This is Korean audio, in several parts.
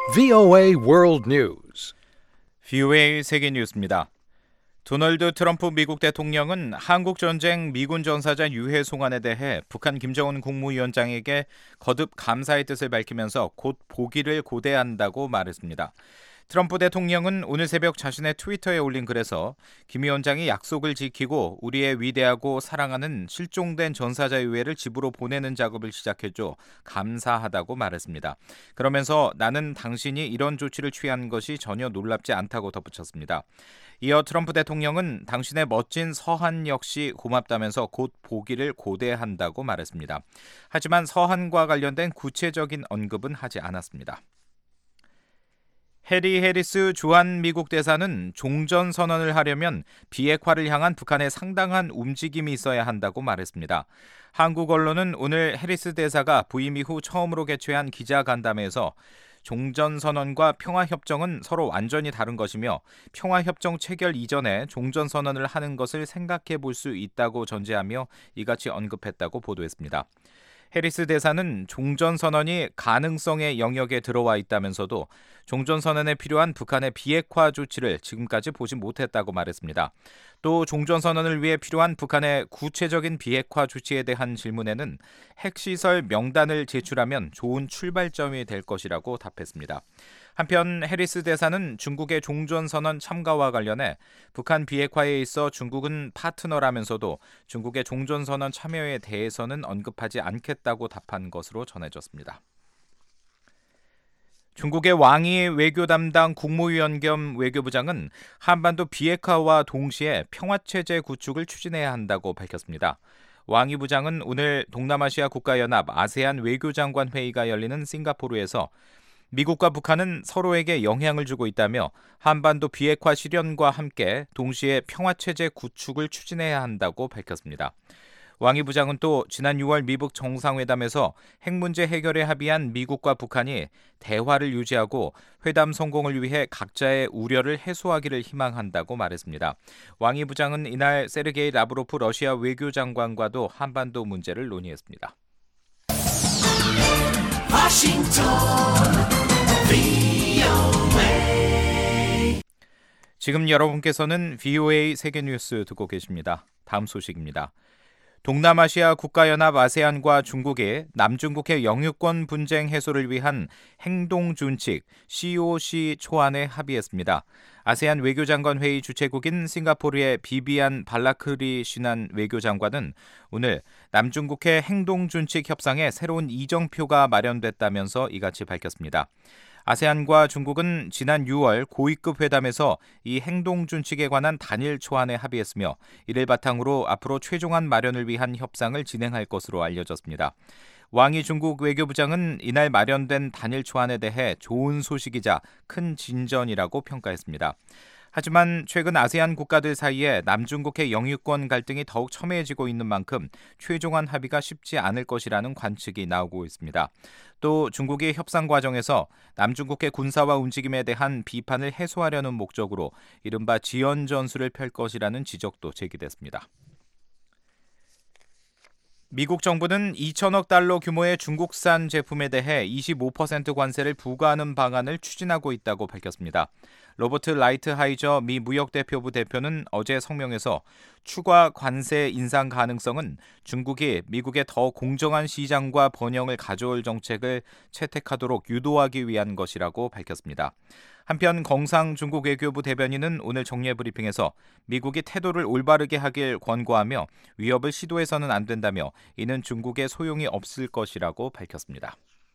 VOA World News. VOA 세계 뉴스입니다. 도널드 트럼프 미국 대통령은 한국전쟁 미군 전사자 유해 송환에 대해 북한 김정은 국무위원장에게 거듭 감사의 뜻을 밝히면서 곧 보기를 고대한다고 말했습니다. 트럼프 대통령은 오늘 새벽 자신의 트위터에 올린 글에서 김 위원장이 약속을 지키고 우리의 위대하고 사랑하는 실종된 전사자 유해를 집으로 보내는 작업을 시작해줘 감사하다고 말했습니다. 그러면서 나는 당신이 이런 조치를 취한 것이 전혀 놀랍지 않다고 덧붙였습니다. 이어 트럼프 대통령은 당신의 멋진 서한 역시 고맙다면서 곧 보기를 고대한다고 말했습니다. 하지만 서한과 관련된 구체적인 언급은 하지 않았습니다. 해리 해리스 주한 미국 대사는 종전 선언을 하려면 비핵화를 향한 북한의 상당한 움직임이 있어야 한다고 말했습니다. 한국 언론은 오늘 해리스 대사가 부임 이후 처음으로 개최한 기자간담회에서 종전선언과 평화협정은 서로 완전히 다른 것이며 평화협정 체결 이전에 종전선언을 하는 것을 생각해 볼 수 있다고 전제하며 이같이 언급했다고 보도했습니다. 해리스 대사는 종전선언이 가능성의 영역에 들어와 있다면서도 종전선언에 필요한 북한의 비핵화 조치를 지금까지 보지 못했다고 말했습니다. 또 종전선언을 위해 필요한 북한의 구체적인 비핵화 조치에 대한 질문에는 핵시설 명단을 제출하면 좋은 출발점이 될 것이라고 답했습니다. 한편 해리스 대사는 중국의 종전선언 참가와 관련해 북한 비핵화에 있어 중국은 파트너라면서도 중국의 종전선언 참여에 대해서는 언급하지 않겠다고 답한 것으로 전해졌습니다. 중국의 왕이 외교 담당 국무위원 겸 외교부장은 한반도 비핵화와 동시에 평화체제 구축을 추진해야 한다고 밝혔습니다. 왕이 부장은 오늘 동남아시아 국가연합 아세안 외교장관 회의가 열리는 싱가포르에서 미국과 북한은 서로에게 영향을 주고 있다며 한반도 비핵화 실현과 함께 동시에 평화체제 구축을 추진해야 한다고 밝혔습니다. 왕이 부장은 또 지난 6월 미북 정상회담에서 핵 문제 해결에 합의한 미국과 북한이 대화를 유지하고 회담 성공을 위해 각자의 우려를 해소하기를 희망한다고 말했습니다. 왕이 부장은 이날 세르게이 라브로프 러시아 외교장관과도 한반도 문제를 논의했습니다. 지금 여러분께서는 VOA 세계뉴스 듣고 계십니다. 다음 소식입니다. 동남아시아 국가연합 아세안과 중국이 남중국해 영유권 분쟁 해소를 위한 행동준칙 COC 초안에 합의했습니다. 아세안 외교장관 회의 주최국인 싱가포르의 비비안 발라크리 슈난 외교장관은 오늘 남중국해 행동준칙 협상에 새로운 이정표가 마련됐다면서 이같이 밝혔습니다. 아세안과 중국은 지난 6월 고위급 회담에서 이 행동준칙에 관한 단일 초안에 합의했으며 이를 바탕으로 앞으로 최종안 마련을 위한 협상을 진행할 것으로 알려졌습니다. 왕이 중국 외교부장은 이날 마련된 단일 초안에 대해 좋은 소식이자 큰 진전이라고 평가했습니다. 하지만 최근 아세안 국가들 사이에 남중국해 영유권 갈등이 더욱 첨예해지고 있는 만큼 최종안 합의가 쉽지 않을 것이라는 관측이 나오고 있습니다. 또 중국이 협상 과정에서 남중국해 군사화 움직임에 대한 비판을 해소하려는 목적으로 이른바 지연 전술을 펼 것이라는 지적도 제기됐습니다. 미국 정부는 2천억 달러 규모의 중국산 제품에 대해 25% 관세를 부과하는 방안을 추진하고 있다고 밝혔습니다. 로버트 라이트하이저 미 무역대표부 대표는 어제 성명에서 추가 관세 인상 가능성은 중국이 미국의 더 공정한 시장과 번영을 가져올 정책을 채택하도록 유도하기 위한 것이라고 밝혔습니다. 한편 경상 중국 외교부 대변인은 오늘 정례 브리핑에서 미국이 태도를 올바르게 하길 권고하며 위협을 시도해서는 안 된다며 이는 중국에 소용이 없을 것이라고 밝혔습니다.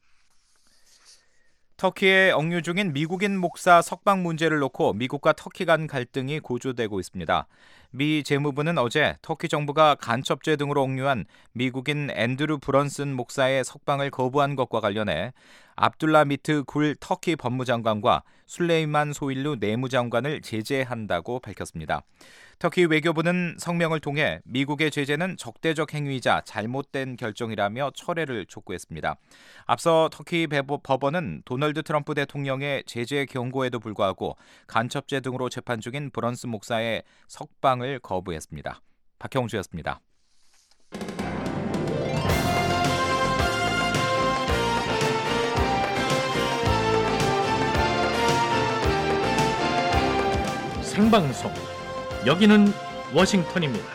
터키에 억류 중인 미국인 목사 석방 문제를 놓고 미국과 터키 간 갈등이 고조되고 있습니다. 미 재무부는 어제 터키 정부가 간첩죄 등으로 억류한 미국인 앤드루 브런슨 목사의 석방을 거부한 것과 관련해 압둘라 미트 굴 터키 법무장관과 술레이만 소일루 내무장관을 제재한다고 밝혔습니다. 터키 외교부는 성명을 통해 미국의 제재는 적대적 행위이자 잘못된 결정이라며 철회를 촉구했습니다. 앞서 터키 법원은 도널드 트럼프 대통령의 제재 경고에도 불구하고 간첩죄 등으로 재판 중인 브런슨 목사의 석방을 거부했습니다. 박형주였습니다. 생방송. 여기는 워싱턴입니다.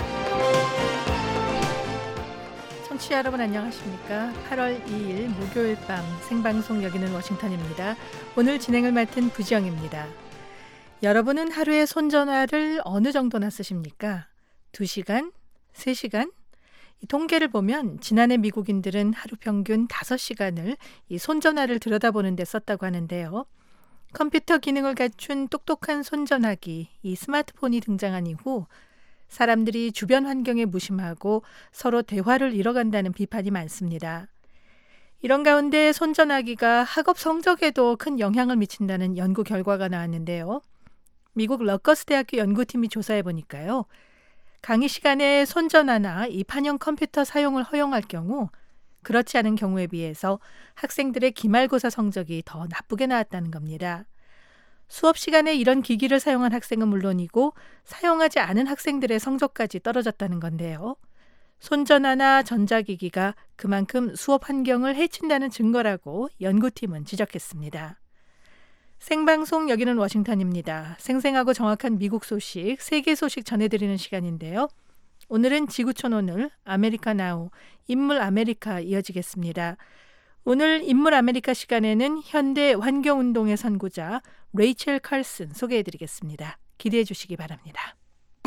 청취자 여러분 안녕하십니까? 8월 2일 목요일 밤 생방송 여기는 워싱턴입니다. 오늘 진행을 맡은 부지영입니다. 여러분은 하루에 손전화를 어느 정도나 쓰십니까? 2시간? 3시간? 이 통계를 보면 지난해 미국인들은 하루 평균 5시간을 이 손전화를 들여다보는 데 썼다고 하는데요. 컴퓨터 기능을 갖춘 똑똑한 손전화기, 이 스마트폰이 등장한 이후 사람들이 주변 환경에 무심하고 서로 대화를 잃어간다는 비판이 많습니다. 이런 가운데 손전화기가 학업 성적에도 큰 영향을 미친다는 연구 결과가 나왔는데요. 미국 러커스 대학교 연구팀이 조사해 보니까요. 강의 시간에 손전화나 이 판형 컴퓨터 사용을 허용할 경우 그렇지 않은 경우에 비해서 학생들의 기말고사 성적이 더 나쁘게 나왔다는 겁니다. 수업 시간에 이런 기기를 사용한 학생은 물론이고 사용하지 않은 학생들의 성적까지 떨어졌다는 건데요. 손전화나 전자기기가 그만큼 수업 환경을 해친다는 증거라고 연구팀은 지적했습니다. 생방송 여기는 워싱턴입니다. 생생하고 정확한 미국 소식, 세계 소식 전해드리는 시간인데요. 오늘은 지구촌 오늘, 아메리카 나우, 인물 아메리카 이어지겠습니다. 오늘 인물 아메리카 시간에는 현대 환경운동의 선구자 레이첼 칼슨 소개해드리겠습니다. 기대해 주시기 바랍니다.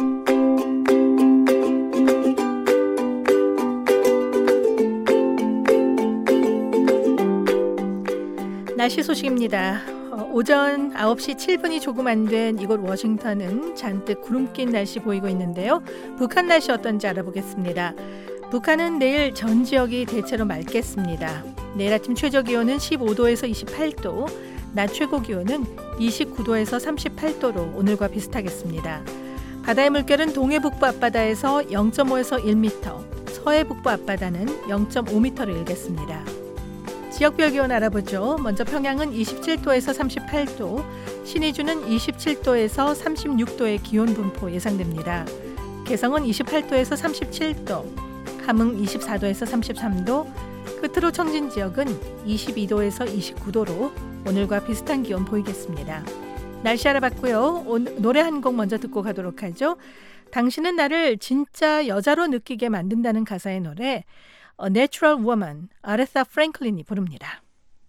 날씨 소식입니다. 오전 9시 7분이 조금 안 된 이곳 워싱턴은 잔뜩 구름 낀 날씨 보이고 있는데요. 북한 날씨 어떤지 알아보겠습니다. 북한은 내일 전 지역이 대체로 맑겠습니다. 내일 아침 최저 기온은 15도에서 28도, 낮 최고 기온은 29도에서 38도로 오늘과 비슷하겠습니다. 바다의 물결은 동해 북부 앞바다에서 0.5에서 1m, 서해 북부 앞바다는 0.5m를 일겠습니다. 지역별 기온 알아보죠. 먼저 평양은 27도에서 38도, 신의주는 27도에서 36도의 기온 분포 예상됩니다. 개성은 28도에서 37도, 함흥 24도에서 33도, 끝으로 청진 지역은 22도에서 29도로 오늘과 비슷한 기온 보이겠습니다. 날씨 알아봤고요. 노래 한 곡 먼저 듣고 가도록 하죠. 당신은 나를 진짜 여자로 느끼게 만든다는 가사의 노래 A Natural Woman, 아레사 프랭클린이 부릅니다.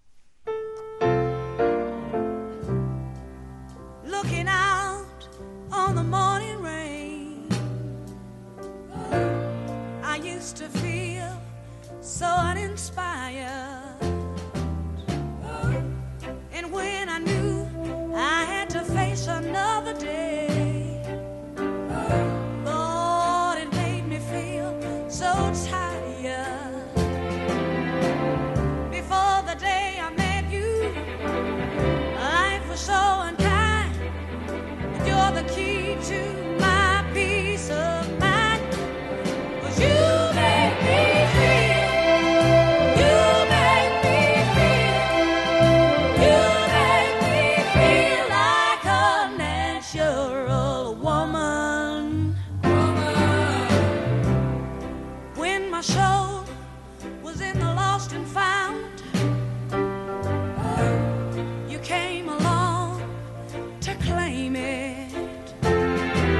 Looking out on the morning rain, I used to feel so uninspired. And when I knew I had to face another day, Lord, it made me feel so tired. Before the day I met you, life was so unkind. You're the key to my peace of mind. 'Cause you make me feel, you make me feel, you make me feel like a natural woman. When my soul was in the lost and found, you came along to claim it.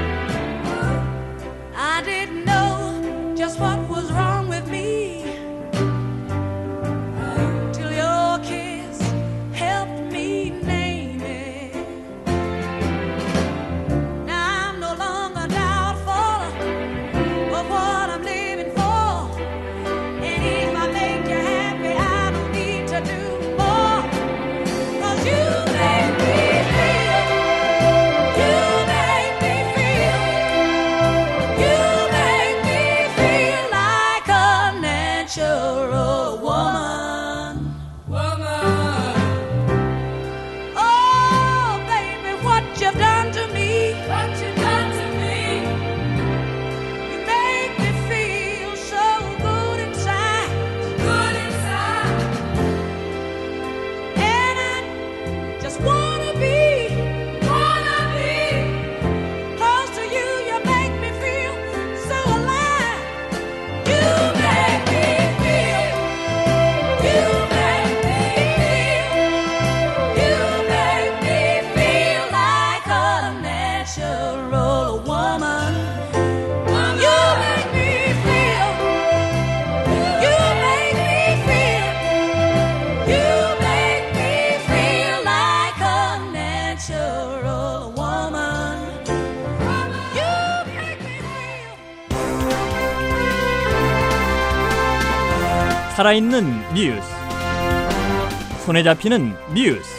살아있는 뉴스, 손에 잡히는 뉴스,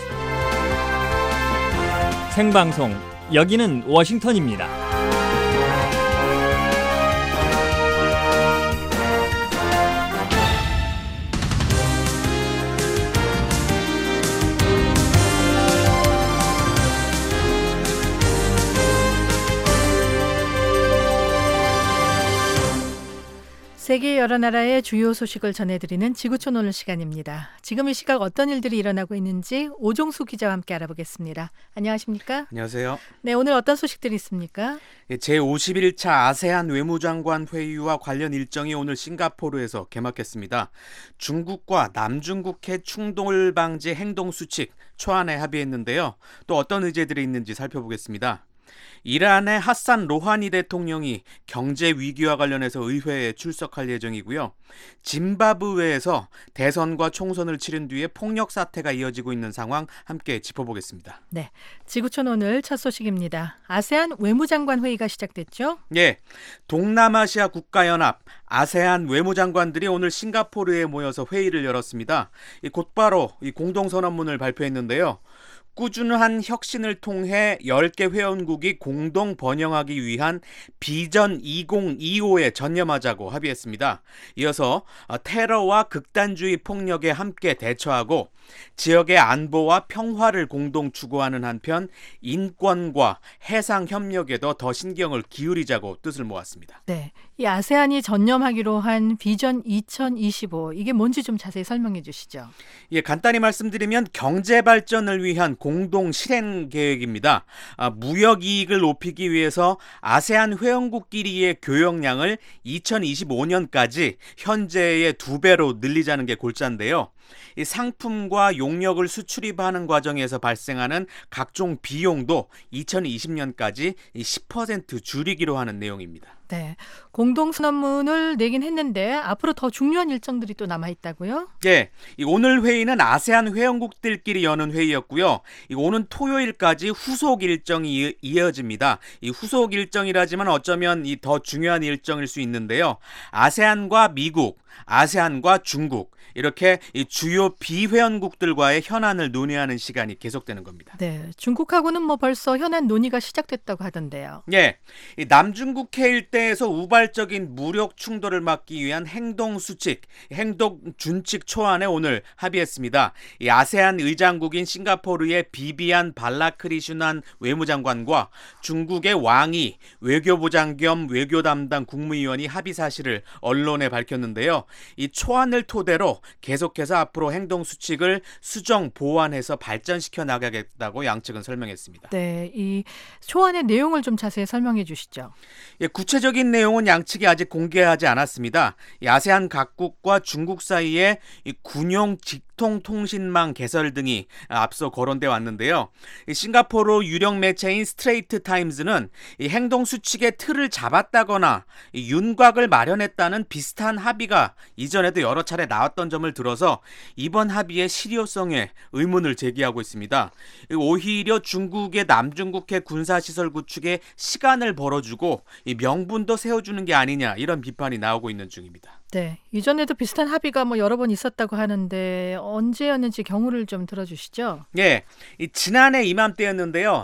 생방송 여기는 워싱턴입니다. 세계 여러 나라의 주요 소식을 전해드리는 지구촌 오늘 시간입니다. 지금 이 시각 어떤 일들이 일어나고 있는지 오종수 기자와 함께 알아보겠습니다. 안녕하십니까? 안녕하세요. 네, 오늘 어떤 소식들이 있습니까? 제51차 아세안 외무장관 회의와 관련 일정이 오늘 싱가포르에서 개막했습니다. 중국과 남중국해 충돌 방지 행동 수칙 초안에 합의했는데요. 또 어떤 의제들이 있는지 살펴보겠습니다. 이란의 하산 로하니 대통령이 경제 위기와 관련해서 의회에 출석할 예정이고요. 짐바브웨에서 대선과 총선을 치른 뒤에 폭력 사태가 이어지고 있는 상황 함께 짚어보겠습니다. 네, 지구촌 오늘 첫 소식입니다. 아세안 외무장관 회의가 시작됐죠? 네, 동남아시아 국가연합 아세안 외무장관들이 오늘 싱가포르에 모여서 회의를 열었습니다. 곧바로 공동선언문을 발표했는데요. 꾸준한 혁신을 통해 10개 회원국이 공동 번영하기 위한 비전 2025에 전념하자고 합의했습니다. 이어서 테러와 극단주의 폭력에 함께 대처하고 지역의 안보와 평화를 공동 추구하는 한편 인권과 해상 협력에도 더 신경을 기울이자고 뜻을 모았습니다. 네, 이 아세안이 전념하기로 한 비전 2025 이게 뭔지 좀 자세히 설명해 주시죠. 예, 간단히 말씀드리면 경제 발전을 위한 공동 실행 계획입니다. 무역 이익을 높이기 위해서 아세안 회원국끼리의 교역량을 2025년까지 현재의 2배로 늘리자는 게 골자인데요. 이 상품과 용역을 수출입하는 과정에서 발생하는 각종 비용도 2020년까지 10% 줄이기로 하는 내용입니다. 네, 공동선언문을 내긴 했는데 앞으로 더 중요한 일정들이 또 남아있다고요? 네, 오늘 회의는 아세안 회원국들끼리 여는 회의였고요. 오는 토요일까지 후속 일정이 이어집니다. 이 후속 일정이라지만 어쩌면 더 중요한 일정일 수 있는데요. 아세안과 미국, 아세안과 중국 이렇게 주요 비회원국들과의 현안을 논의하는 시간이 계속되는 겁니다. 네, 중국하고는 벌써 현안 논의가 시작됐다고 하던데요. 네, 남중국해 일대에서 우발적인 무력 충돌을 막기 위한 행동 수칙, 행동 준칙 초안에 오늘 합의했습니다. 아세안 의장국인 싱가포르의 비비안 발라크리슈난 외무장관과 중국의 왕이 외교부장 겸 외교 담당 국무위원이 합의 사실을 언론에 밝혔는데요. 이 초안을 토대로 계속해서 앞으로 행동 수칙을 수정 보완해서 발전시켜 나가겠다고 양측은 설명했습니다. 네, 이 초안의 내용을 좀 자세히 설명해 주시죠. 예, 구체적인 내용은 양측이 아직 공개하지 않았습니다. 아세안 각국과 중국 사이에 군용 직통통신망 개설 등이 앞서 거론돼 왔는데요. 싱가포르 유력 매체인 스트레이트 타임즈는 행동 수칙의 틀을 잡았다거나 윤곽을 마련했다는 비슷한 합의가 이전에도 여러 차례 나왔던 점을 들어서 이번 합의의 실효성에 의문을 제기하고 있습니다. 오히려 중국의 남중국해 군사시설 구축에 시간을 벌어주고 명분도 세워주는 게 아니냐 이런 비판이 나오고 있는 중입니다. 네, 이전에도 비슷한 합의가 여러 번 있었다고 하는데 언제였는지 경우를 좀 들어주시죠. 네, 지난해 이맘때였는데요.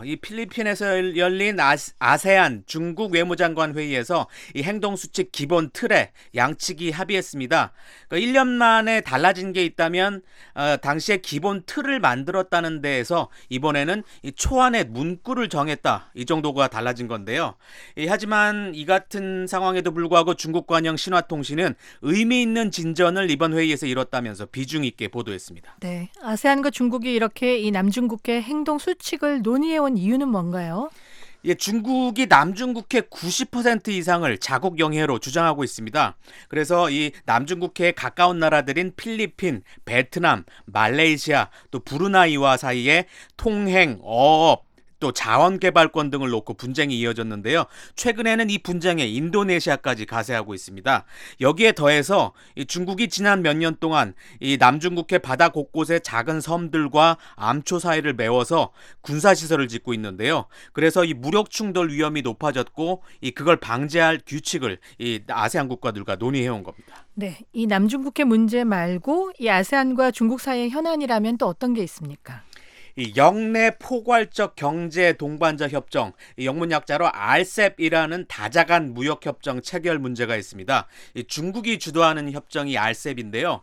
필리핀에서 열린 아세안 중국 외무장관 회의에서 행동수칙 기본 틀에 양측이 합의했습니다. 1년 만에 달라진 게 있다면 당시에 기본 틀을 만들었다는 데에서 이번에는 초안의 문구를 정했다. 이 정도가 달라진 건데요. 하지만 이 같은 상황에도 불구하고 중국 관영 신화통신은 의미 있는 진전을 이번 회의에서 이뤘다면서 비중 있게 보도했습니다. 네, 아세안과 중국이 이렇게 이 남중국해 행동 수칙을 논의해온 이유는 뭔가요? 예, 중국이 남중국해 90% 이상을 자국 영해로 주장하고 있습니다. 그래서 이 남중국해에 가까운 나라들인 필리핀, 베트남, 말레이시아, 또 브루나이와 사이에 통행, 어업, 또 자원개발권 등을 놓고 분쟁이 이어졌는데요. 최근에는 이 분쟁에 인도네시아까지 가세하고 있습니다. 여기에 더해서 이 중국이 지난 몇 년 동안 이 남중국해 바다 곳곳에 작은 섬들과 암초 사이를 메워서 군사시설을 짓고 있는데요. 그래서 이 무력 충돌 위험이 높아졌고 그걸 방지할 규칙을 이 아세안 국가들과 논의해온 겁니다. 네, 이 남중국해 문제 말고 이 아세안과 중국 사이의 현안이라면 또 어떤 게 있습니까? 이 영내 포괄적 경제 동반자 협정, 영문 약자로 RCEP이라는 다자간 무역 협정 체결 문제가 있습니다. 중국이 주도하는 협정이 RCEP인데요.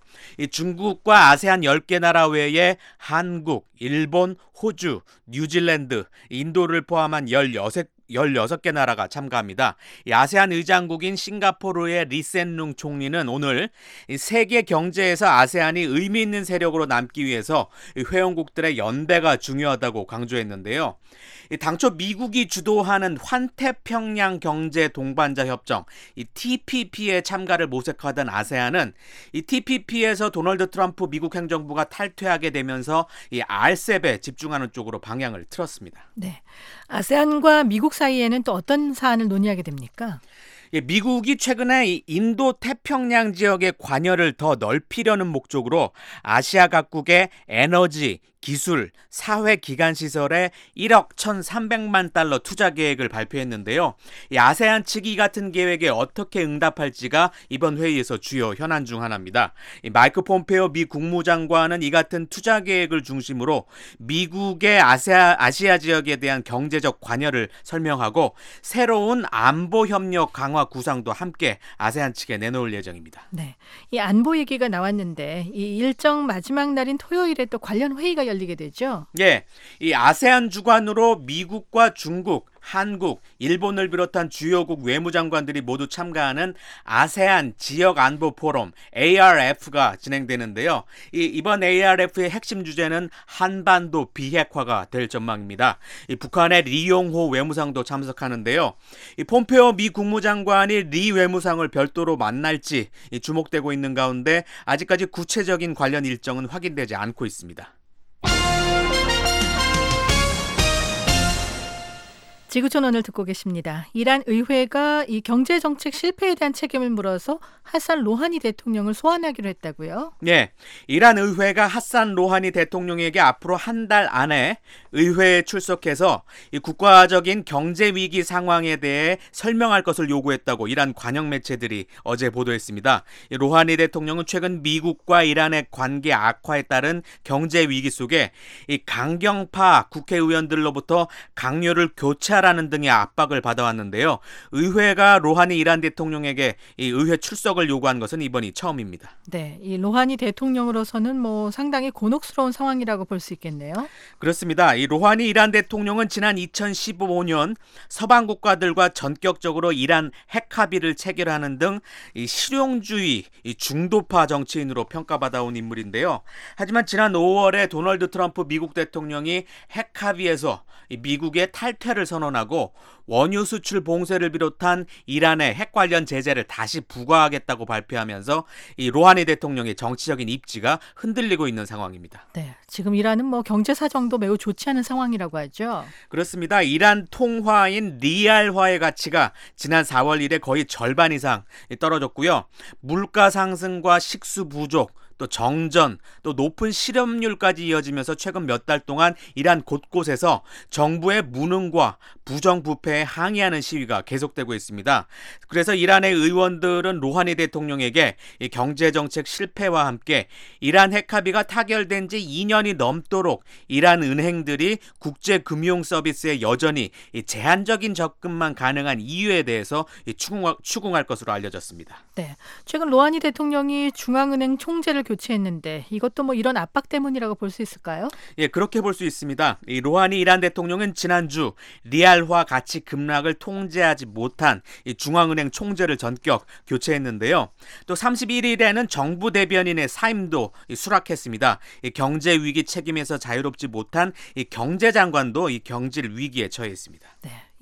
중국과 아세안 10개 나라 외에 한국, 일본, 호주, 뉴질랜드, 인도를 포함한 16개 나라가 참가합니다. 아세안 의장국인 싱가포르의 리센룽 총리는 오늘 세계 경제에서 아세안이 의미 있는 세력으로 남기 위해서 회원국들의 연대가 중요하다고 강조했는데요. 당초 미국이 주도하는 환태평양 경제 동반자 협정, TPP에 참가를 모색하던 아세안은 TPP에서 도널드 트럼프 미국 행정부가 탈퇴하게 되면서 RCEP에 집중하는 쪽으로 방향을 틀었습니다. 네, 아세안과 미국 사이에는 또 어떤 사안을 논의하게 됩니까? 미국이 최근에 인도 태평양 지역의 관여를 더 넓히려는 목적으로 아시아 각국의 에너지, 기술, 사회 기관 시설에 1억 1,300만 달러 투자 계획을 발표했는데요. 아세안 측이 같은 계획에 어떻게 응답할지가 이번 회의에서 주요 현안 중 하나입니다. 마이크 폼페오 미 국무장관은 이 같은 투자 계획을 중심으로 미국의 아시아 지역에 대한 경제적 관여를 설명하고 새로운 안보 협력 강화 구상도 함께 아세안 측에 내놓을 예정입니다. 네, 이 안보 얘기가 나왔는데 이 일정 마지막 날인 토요일에 또 관련 회의가 열리게 되죠. 예, 이 아세안 주관으로 미국과 중국, 한국, 일본을 비롯한 주요국 외무장관들이 모두 참가하는 아세안 지역 안보 포럼 ARF가 진행되는데요. 이번 ARF의 핵심 주제는 한반도 비핵화가 될 전망입니다. 북한의 리용호 외무상도 참석하는데요. 폼페오 미 국무장관이 리 외무상을 별도로 만날지 주목되고 있는 가운데 아직까지 구체적인 관련 일정은 확인되지 않고 있습니다. 지구촌 오늘 듣고 계십니다. 이란 의회가 이 경제정책 실패에 대한 책임을 물어서 하산 로하니 대통령을 소환하기로 했다고요? 네, 이란 의회가 하산 로하니 대통령에게 앞으로 한 달 안에 의회에 출석해서 이 국가적인 경제 위기 상황에 대해 설명할 것을 요구했다고 이란 관영 매체들이 어제 보도했습니다. 로하니 대통령은 최근 미국과 이란의 관계 악화에 따른 경제 위기 속에 이 강경파 국회의원들로부터 강요를 교체하라는 등의 압박을 받아왔는데요. 의회가 로하니 이란 대통령에게 이 의회 출석을 요구한 것은 이번이 처음입니다. 네, 이 로하니 대통령으로서는 상당히 곤혹스러운 상황이라고 볼 수 있겠네요. 그렇습니다. 이 로하니 이란 대통령은 지난 2015년 서방 국가들과 전격적으로 이란 핵 합의를 체결하는 등 이 실용주의, 이 중도파 정치인으로 평가받아온 인물인데요. 하지만 지난 5월에 도널드 트럼프 미국 대통령이 핵 합의에서 미국의 탈퇴를 선언하고 원유 수출 봉쇄를 비롯한 이란의 핵 관련 제재를 다시 부과하겠다고 발표하면서 이 로하니 대통령의 정치적인 입지가 흔들리고 있는 상황입니다. 네, 지금 이란은 경제 사정도 매우 좋지 않은 상황이라고 하죠. 그렇습니다. 이란 통화인 리알화의 가치가 지난 4월 이래 거의 절반 이상 떨어졌고요. 물가 상승과 식수 부족, 또 정전, 또 높은 실업률까지 이어지면서 최근 몇 달 동안 이란 곳곳에서 정부의 무능과 부정부패에 항의하는 시위가 계속되고 있습니다. 그래서 이란의 의원들은 로하니 대통령에게 이 경제정책 실패와 함께 이란 핵합의가 타결된 지 2년이 넘도록 이란 은행들이 국제금융 서비스에 여전히 제한적인 접근만 가능한 이유에 대해서 추궁할 것으로 알려졌습니다. 네, 최근 로하니 대통령이 중앙은행 총재를 교체했는데 이것도 이런 압박 때문이라고 볼 수 있을까요? 예, 그렇게 볼 수 있습니다. 이 로하니 이란 대통령은 지난주 리알화 가치 급락을 통제하지 못한 이 중앙은행 총재를 전격 교체했는데요. 또 31일에는 정부 대변인의 사임도 수락했습니다. 이 경제 위기 책임에서 자유롭지 못한 이 경제장관도 이 경질 위기에 처해 있습니다. 네.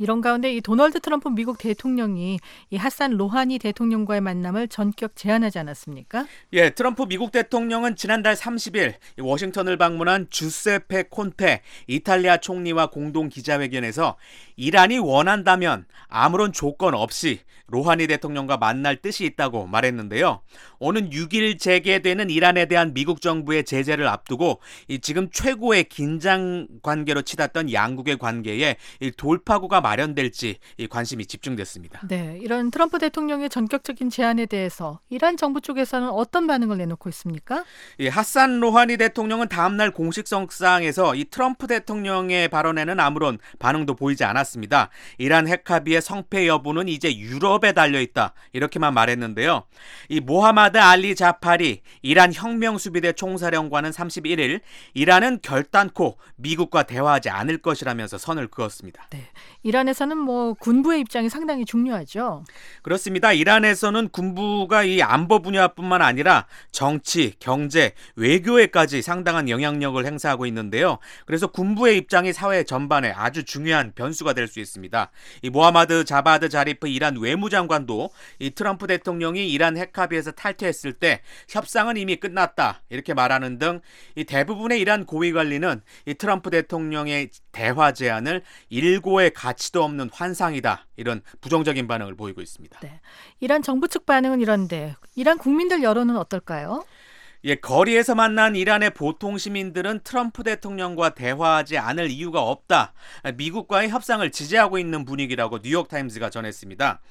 이런 가운데 이 도널드 트럼프 미국 대통령이 이 하산 로하니 대통령과의 만남을 전격 제안하지 않았습니까? 예, 트럼프 미국 대통령은 지난달 30일 워싱턴을 방문한 주세페 콘테 이탈리아 총리와 공동 기자회견에서 이란이 원한다면 아무런 조건 없이 로하니 대통령과 만날 뜻이 있다고 말했는데요. 오는 6일 재개되는 이란에 대한 미국 정부의 제재를 앞두고 지금 최고의 긴장 관계로 치닫던 양국의 관계에 돌파구가 마련될지 관심이 집중됐습니다. 네, 이런 트럼프 대통령의 전격적인 제안에 대해서 이란 정부 쪽에서는 어떤 반응을 내놓고 있습니까? 하산 로하니 대통령은 다음날 공식 성상에서 이 트럼프 대통령의 발언에는 아무런 반응도 보이지 않았습니다. 이란 핵합의의 성패 여부는 이제 유럽에 달려있다 이렇게만 말했는데요. 이 모하마드 알리 자파리 이란 혁명수비대 총사령관은 31일 이란은 결단코 미국과 대화하지 않을 것이라면서 선을 그었습니다. 네, 이란에서는 군부의 입장이 상당히 중요하죠. 그렇습니다. 이란에서는 군부가 이 안보 분야뿐만 아니라 정치, 경제, 외교에까지 상당한 영향력을 행사하고 있는데요. 그래서 군부의 입장이 사회 전반에 아주 중요한 변수가 될 수 있습니다. 이 모하마드 자바드 자리프 이란 외무장관도 이 트럼프 대통령이 이란 핵합의에서 탈퇴했을 때 협상은 이미 끝났다 이렇게 말하는 등 이 대부분의 이란 고위 관리는 이 트럼프 대통령의 대화 제안을 일고의 가치도 없는 환상이다 이런 부정적인 반응을 보이고 있습니다. 네, 이란 정부 측 반응은 이런데 이란 국민들 여론은 어떨까요? 예, 거리에서 만난 이란의 보통 시민들은 트럼프 대통령과 대화하지 않을 이유가 없다. 미국과의 협상을 지지하고 있는 분위기라고 뉴욕타임즈가 전했습니다.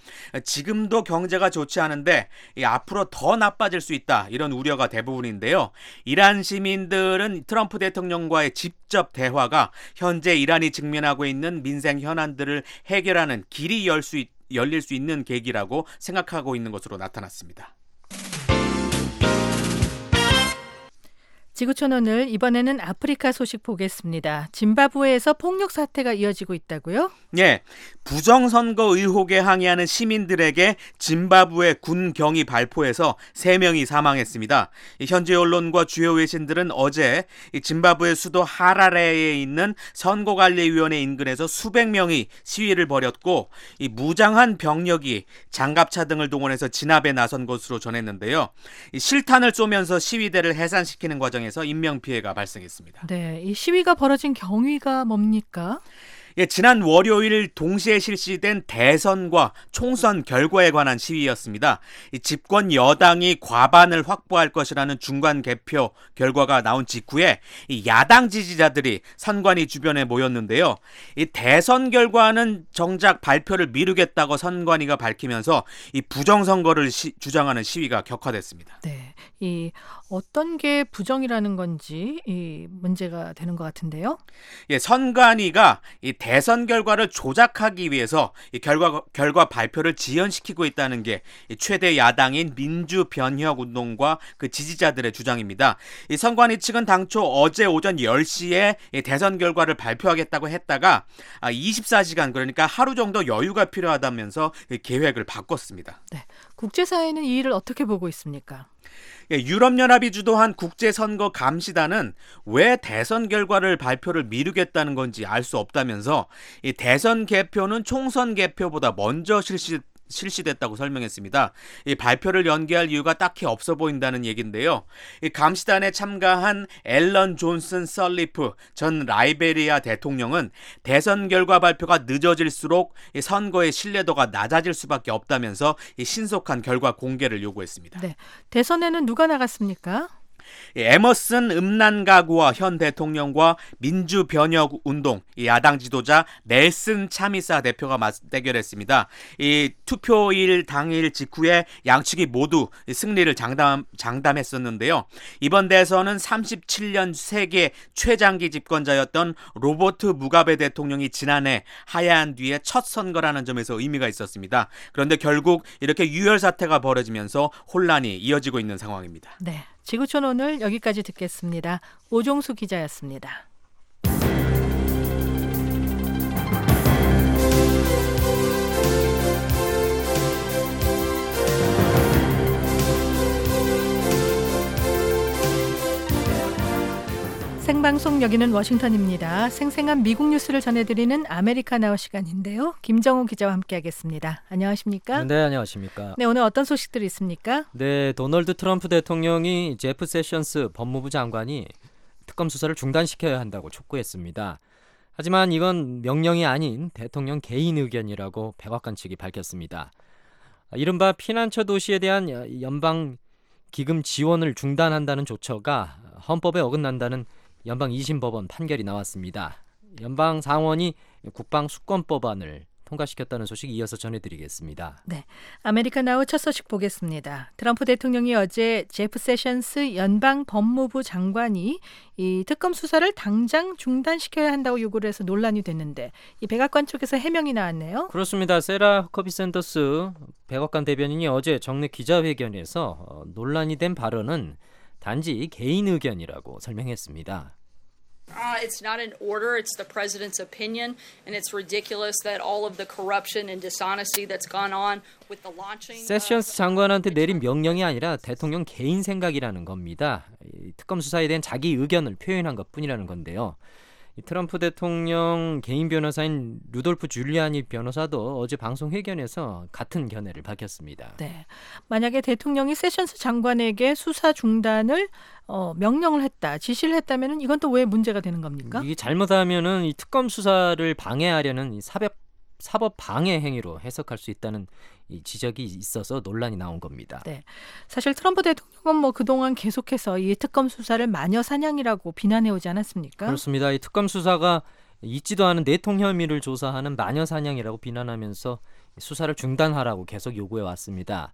지금도 경제가 좋지 않은데 앞으로 더 나빠질 수 있다. 이런 우려가 대부분인데요. 이란 시민들은 트럼프 대통령과의 직접 대화가 현재 이란이 직면하고 있는 민생 현안들을 해결하는 길이 열릴 수 있는 계기라고 생각하고 있는 것으로 나타났습니다. 지구촌 오늘 이번에는 아프리카 소식 보겠습니다. 짐바브웨에서 폭력 사태가 이어지고 있다고요? 예, 부정선거 의혹에 항의하는 시민들에게 짐바브웨 군 경위 발포해서 3명이 사망했습니다. 현지 언론과 주요 외신들은 어제 짐바브웨 수도 하라레에 있는 선거관리위원회 인근에서 수백 명이 시위를 벌였고 무장한 병력이 장갑차 등을 동원해서 진압에 나선 것으로 전했는데요. 실탄을 쏘면서 시위대를 해산시키는 과정에서 인명피해가 발생했습니다. 네, 이 시위가 벌어진 경위가 뭡니까? 예, 지난 월요일 동시에 실시된 대선과 총선 결과에 관한 시위였습니다. 이 집권 여당이 과반을 확보할 것이라는 중간 개표 결과가 나온 직후에 이 야당 지지자들이 선관위 주변에 모였는데요. 이 대선 결과는 정작 발표를 미루겠다고 선관위가 밝히면서 이 부정선거를 주장하는 시위가 격화됐습니다. 네, 이 어떤 게 부정이라는 건지 이 문제가 되는 것 같은데요. 예, 선관위가 이 대선 결과를 조작하기 위해서 이 결과 발표를 지연시키고 있다는 게 최대 야당인 민주변혁운동과 그 지지자들의 주장입니다. 이 선관위 측은 당초 어제 오전 10시에 이 대선 결과를 발표하겠다고 했다가 24시간 그러니까 하루 정도 여유가 필요하다면서 계획을 바꿨습니다. 네, 국제사회는 이 일을 어떻게 보고 있습니까? 유럽연합이 주도한 국제선거 감시단은 왜 대선 결과를 발표를 미루겠다는 건지 알 수 없다면서 이 대선 개표는 총선 개표보다 먼저 실시됐다고 설명했습니다. 이 발표를 연기할 이유가 딱히 없어 보인다는 얘기인데요. 이 감시단에 참가한 앨런 존슨 설리프 전 라이베리아 대통령은 대선 결과 발표가 늦어질수록 이 선거의 신뢰도가 낮아질 수밖에 없다면서 이 신속한 결과 공개를 요구했습니다. 네, 대선에는 누가 나갔습니까? 에머슨 음란가구와 현 대통령과 민주변혁운동 야당 지도자 넬슨 차미사 대표가 맞대결했습니다. 이 투표일 당일 직후에 양측이 모두 승리를 장담했었는데요. 이번 대선은 37년 세계 최장기 집권자였던 로버트 무가베 대통령이 지난해 하야한 뒤에 첫 선거라는 점에서 의미가 있었습니다. 그런데 결국 이렇게 유혈 사태가 벌어지면서 혼란이 이어지고 있는 상황입니다. 네, 지구촌 오늘 여기까지 듣겠습니다. 오종수 기자였습니다. 생방송 여기는 워싱턴입니다. 생생한 미국 뉴스를 전해드리는 아메리카 나우 시간인데요. 김정우 기자와 함께하겠습니다. 안녕하십니까? 네, 안녕하십니까? 네, 오늘 어떤 소식들이 있습니까? 네, 도널드 트럼프 대통령이 제프 세션스 법무부 장관이 특검 수사를 중단시켜야 한다고 촉구했습니다. 하지만 이건 명령이 아닌 대통령 개인 의견이라고 백악관 측이 밝혔습니다. 이른바 피난처 도시에 대한 연방 기금 지원을 중단한다는 조처가 헌법에 어긋난다는 연방 2심 법원 판결이 나왔습니다. 연방 상원이 국방 수권법안을 통과시켰다는 소식 이어서 전해드리겠습니다. 네, 아메리카 나우 첫 소식 보겠습니다. 트럼프 대통령이 어제 제프 세션스 연방 법무부 장관이 이 특검 수사를 당장 중단시켜야 한다고 요구를 해서 논란이 됐는데 이 백악관 쪽에서 해명이 나왔네요. 그렇습니다. 세라 허커비 샌더스 백악관 대변인이 어제 정례 기자회견에서 논란이 된 발언은 단지 개인 의견이라고 설명했습니다. It's not an order, it's the president's opinion, and it's ridiculous that all of the corruption and dishonesty that's gone on with the launching. 세션스 장관한테 내린 명령이 아니라 대통령 개인 생각이라는 겁니다. 이 특검 수사에 대한 자기 의견을 표현한 것뿐이라는 건데요. 이 트럼프 대통령 개인 변호사인 루돌프 줄리아니 변호사도 어제 방송 회견에서 같은 견해를 밝혔습니다. 네, 만약에 대통령이 세션스 장관에게 수사 중단을 명령을 했다, 지시를 했다면 이건 또 왜 문제가 되는 겁니까? 이게 잘못하면은 이 특검 수사를 방해하려는 이 사법 방해 행위로 해석할 수 있다는 이 지적이 있어서 논란이 나온 겁니다. 네, 사실 트럼프 대통령은 그동안 계속해서 이 특검 수사를 마녀 사냥이라고 비난해오지 않았습니까? 그렇습니다. 이 특검 수사가 있지도 않은 내통 혐의를 조사하는 마녀 사냥이라고 비난하면서 수사를 중단하라고 계속 요구해 왔습니다.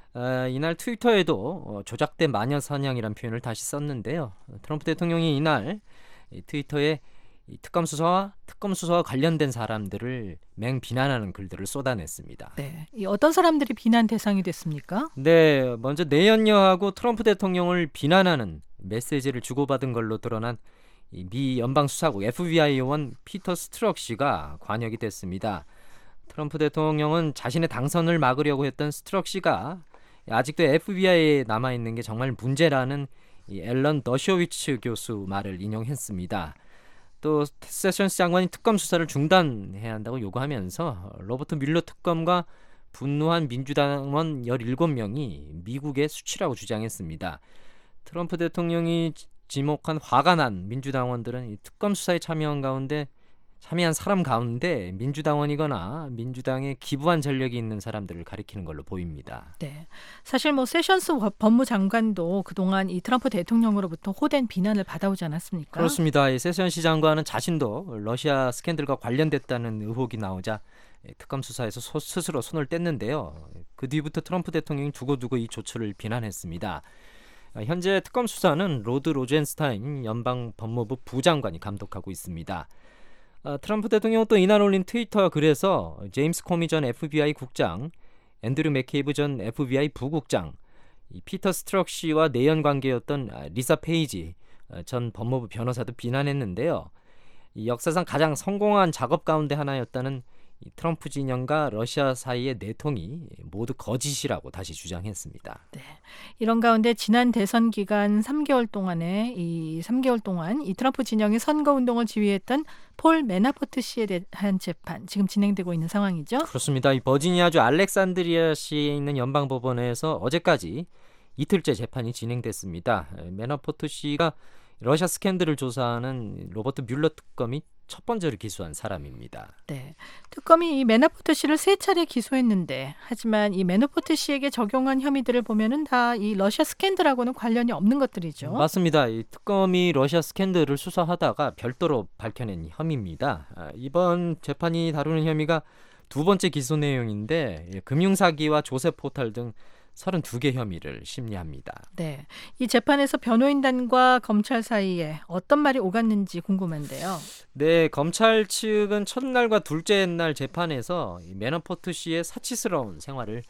이날 트위터에도 조작된 마녀 사냥이라는 표현을 다시 썼는데요. 트럼프 대통령이 이날 트위터에 특검 수사와 관련된 사람들을 맹비난하는 글들을 쏟아냈습니다. 네, 이 어떤 사람들이 비난 대상이 됐습니까? 네, 먼저 내연녀하고 트럼프 대통령을 비난하는 메시지를 주고받은 걸로 드러난 미 연방수사국 FBI 요원 피터 스트럭 씨가 관역이 됐습니다. 트럼프 대통령은 자신의 당선을 막으려고 했던 스트럭 씨가 아직도 FBI에 남아있는 게 정말 문제라는 앨런 더쇼위츠 교수 말을 인용했습니다. 또 세션스 장관이 특검 수사를 중단해야 한다고 요구하면서 로버트 뮬러 특검과 분노한 민주당원 17명이 미국의 수치라고 주장했습니다. 트럼프 대통령이 지목한 화가 난 민주당원들은 이 특검 수사에 참여한 사람 가운데 민주당원이거나 민주당에 기부한 전력이 있는 사람들을 가리키는 걸로 보입니다. 네, 사실 세션스 법무장관도 그동안 이 트럼프 대통령으로부터 호된 비난을 받아오지 않았습니까? 그렇습니다. 이 세션스 장관은 자신도 러시아 스캔들과 관련됐다는 의혹이 나오자 특검 수사에서 스스로 손을 뗐는데요. 그 뒤부터 트럼프 대통령이 두고두고 이 조처를 비난했습니다. 현재 특검 수사는 로드 로젠스타인 연방 법무부 부장관이 감독하고 있습니다. 트럼프 대통령은 또 이날 올린 트위터 글에서 제임스 코미 전 FBI 국장, 앤드류 맥케이브 전 FBI 부국장, 피터 스트럭 씨와 내연 관계였던 리사 페이지 전 법무부 변호사도 비난했는데요. 이 역사상 가장 성공한 작업 가운데 하나였다는 이 트럼프 진영과 러시아 사이의 내통이 모두 거짓이라고 다시 주장했습니다. 네, 이런 가운데 지난 대선 기간 3개월 동안 이 트럼프 진영의 선거 운동을 지휘했던 폴 매나포트 씨에 대한 재판 지금 진행되고 있는 상황이죠. 그렇습니다. 이 버지니아주 알렉산드리아시에 있는 연방법원에서 어제까지 이틀째 재판이 진행됐습니다. 매나포트 씨가 러시아 스캔들을 조사하는 로버트 뮬러 특검이 첫 번째로 기소한 사람입니다. 네, 특검이 이 매나포트 씨를 3차례 기소했는데 하지만 이 매나포트 씨에게 적용한 혐의들을 보면은 다 이 러시아 스캔들하고는 관련이 없는 것들이죠. 맞습니다. 이 특검이 러시아 스캔들을 수사하다가 별도로 밝혀낸 혐의입니다. 이번 재판이 다루는 혐의가 두 번째 기소 내용인데 금융사기와 조세 포탈 등 32개 혐의를 심리합니다. 네, 이 재판에서 변호인단과 검찰 사이에 어떤 말이 오갔는지 궁금한데요. 네, 검찰 측은 첫날과 둘째 날 재판에서 매너포트 씨의 사치스러운 생활을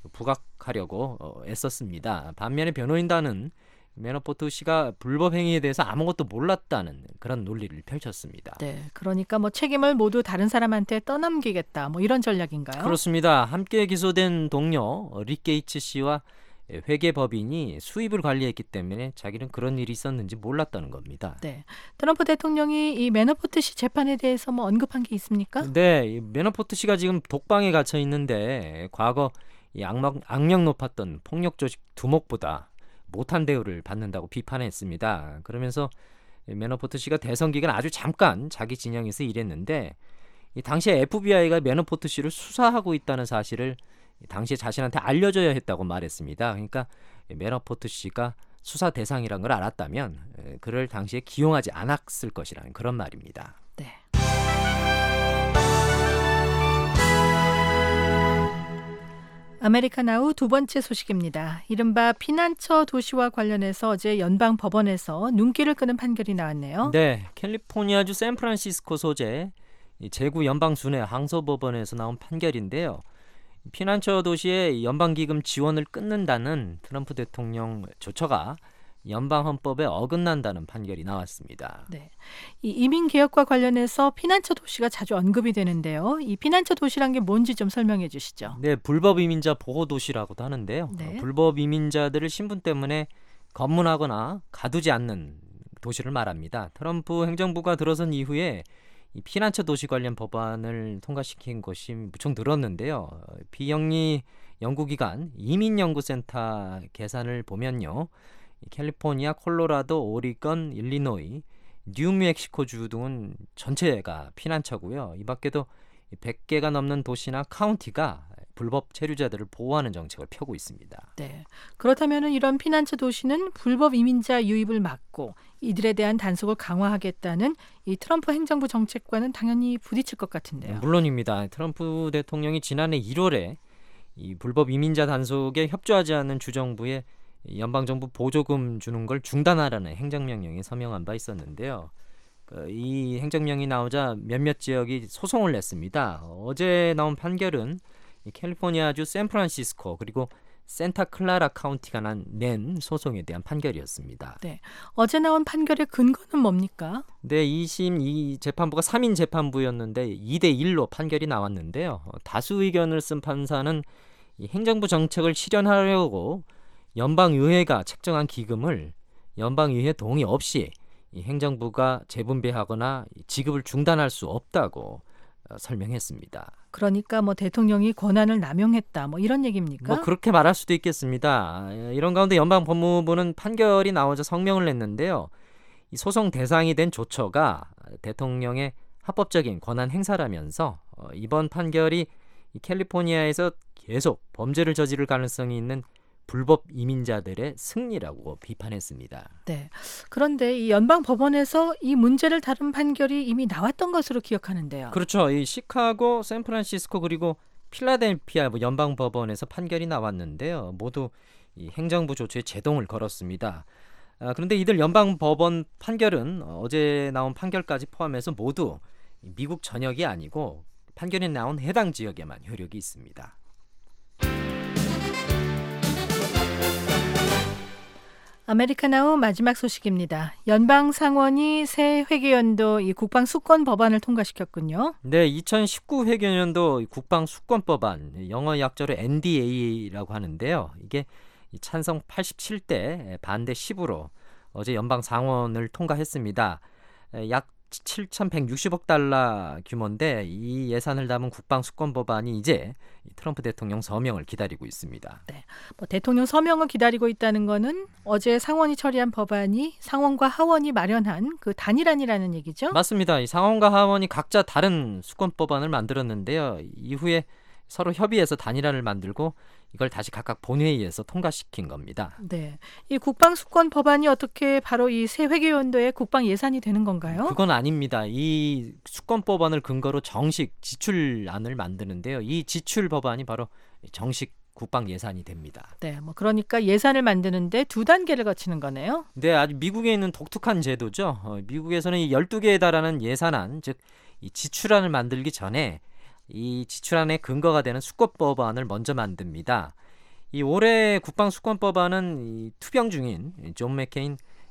부각하려고 애썼습니다. 반면에 변호인단은 매너포트 씨가 불법 행위에 대해서 아무것도 몰랐다는 그런 논리를 펼쳤습니다. 네, 그러니까 책임을 모두 다른 사람한테 떠넘기겠다 이런 전략인가요? 그렇습니다. 함께 기소된 동료 릭 게이츠 씨와 회계법인이 수입을 관리했기 때문에 자기는 그런 일이 있었는지 몰랐다는 겁니다. 네. 트럼프 대통령이 이 매너포트 씨 재판에 대해서 뭐 언급한 게 있습니까? 네, 이 매너포트 씨가 지금 독방에 갇혀 있는데 과거 이 악명 높았던 폭력 조직 두목보다 못한 대우를 받는다고 비판했습니다. 그러면서 매너포트 씨가 대선 기간 아주 잠깐 자기 진영에서 일했는데 이 당시에 FBI가 매너포트 씨를 수사하고 있다는 사실을 당시에 자신한테 알려줘야 했다고 말했습니다. 그러니까 매너포트 씨가 수사 대상이란 걸 알았다면 그를 당시에 기용하지 않았을 것이라는 그런 말입니다. 네. 아메리카나우 두 번째 소식입니다. 이른바 피난처 도시와 관련해서 어제 연방 법원에서 눈길을 끄는 판결이 나왔네요. 네, 캘리포니아주 샌프란시스코 소재 제구 연방순회 항소법원에서 나온 판결인데요. 피난처 도시의 연방기금 지원을 끊는다는 트럼프 대통령 조처가 연방헌법에 어긋난다는 판결이 나왔습니다. 네, 이 이민개혁과 관련해서 피난처 도시가 자주 언급이 되는데요. 이 피난처 도시란 게 뭔지 좀 설명해 주시죠. 네, 불법 이민자 보호도시라고도 하는데요. 네. 불법 이민자들을 신분 때문에 검문하거나 가두지 않는 도시를 말합니다. 트럼프 행정부가 들어선 이후에 이 피난처 도시 관련 법안을 통과시킨 것이 무척 늘었는데요. 비영리 연구기관 이민연구센터 계산을 보면요. 캘리포니아, 콜로라도, 오리건, 일리노이, 뉴멕시코주 등은 전체가 피난처고요. 이 밖에도 100개가 넘는 도시나 카운티가 불법 체류자들을 보호하는 정책을 펴고 있습니다. 네. 그렇다면 이런 피난처 도시는 불법 이민자 유입을 막고 이들에 대한 단속을 강화하겠다는 이 트럼프 행정부 정책과는 당연히 부딪힐 것 같은데요. 물론입니다. 트럼프 대통령이 지난해 1월에 이 불법 이민자 단속에 협조하지 않는 주정부에 연방정부 보조금 주는 걸 중단하라는 행정명령에 서명한 바 있었는데요. 이 행정명이 나오자 몇몇 지역이 소송을 냈습니다. 어제 나온 판결은 캘리포니아주 샌프란시스코 그리고 센타클라라 카운티가 낸 소송에 대한 판결이었습니다. 네, 어제 나온 판결의 근거는 뭡니까? 네, 2심 재판부가 3인 재판부였는데 2대1로 판결이 나왔는데요. 다수 의견을 쓴 판사는 이 행정부 정책을 실현하려고 연방의회가 책정한 기금을 연방의회 동의 없이 이 행정부가 재분배하거나 지급을 중단할 수 없다고 설명했습니다. 그러니까 뭐 대통령이 권한을 남용했다 뭐 이런 얘기입니까? 뭐 그렇게 말할 수도 있겠습니다. 이런 가운데 연방 법무부는 판결이 나오자 성명을 냈는데요. 이 소송 대상이 된 조처가 대통령의 합법적인 권한 행사라면서 이번 판결이 이 캘리포니아에서 계속 범죄를 저지를 가능성이 있는 불법 이민자들의 승리라고 비판했습니다. 네. 그런데 이 연방 법원에서 이 문제를 다룬 판결이 이미 나왔던 것으로 기억하는데요. 그렇죠. 이 시카고, 샌프란시스코 그리고 필라델피아 연방 법원에서 판결이 나왔는데요. 모두 이 행정부 조치에 제동을 걸었습니다. 그런데 이들 연방 법원 판결은 어제 나온 판결까지 포함해서 모두 미국 전역이 아니고 판결이 나온 해당 지역에만 효력이 있습니다. 아메리카나우 마지막 소식입니다. 연방 상원이 새 회계연도 이 국방 수권 법안을 통과시켰군요. 네, 2019 회계연도 국방 수권 법안, 영어 약자로 NDA라고 하는데요. 이게 찬성 87대 반대 10으로 어제 연방 상원을 통과했습니다. 약 7,160억 달러 규모인데 이 예산을 담은 국방 수권 법안이 이제 트럼프 대통령 서명을 기다리고 있습니다. 네, 뭐 대통령 서명을 기다리고 있다는 거는 어제 상원이 처리한 법안이 상원과 하원이 마련한 그 단일안이라는 얘기죠? 맞습니다. 이 상원과 하원이 각자 다른 수권 법안을 만들었는데요. 이후에 서로 협의해서 단일안을 만들고 이걸 다시 각각 본회의에서 통과시킨 겁니다. 네, 이 국방 수권 법안이 어떻게 바로 이 새 회계연도의 국방 예산이 되는 건가요? 그건 아닙니다. 이 수권 법안을 근거로 정식 지출안을 만드는데요. 이 지출 법안이 바로 정식 국방 예산이 됩니다. 네, 뭐 그러니까 예산을 만드는데 두 단계를 거치는 거네요. 네, 아주 미국에 있는 독특한 제도죠. 미국에서는 이 12개에 달하는 예산안, 즉 이 지출안을 만들기 전에 이 지출안의 근거가 되는 수권법안을 먼저 만듭니다. 이 올해 국방 수권법안은 이 투병 중인 존 맥케인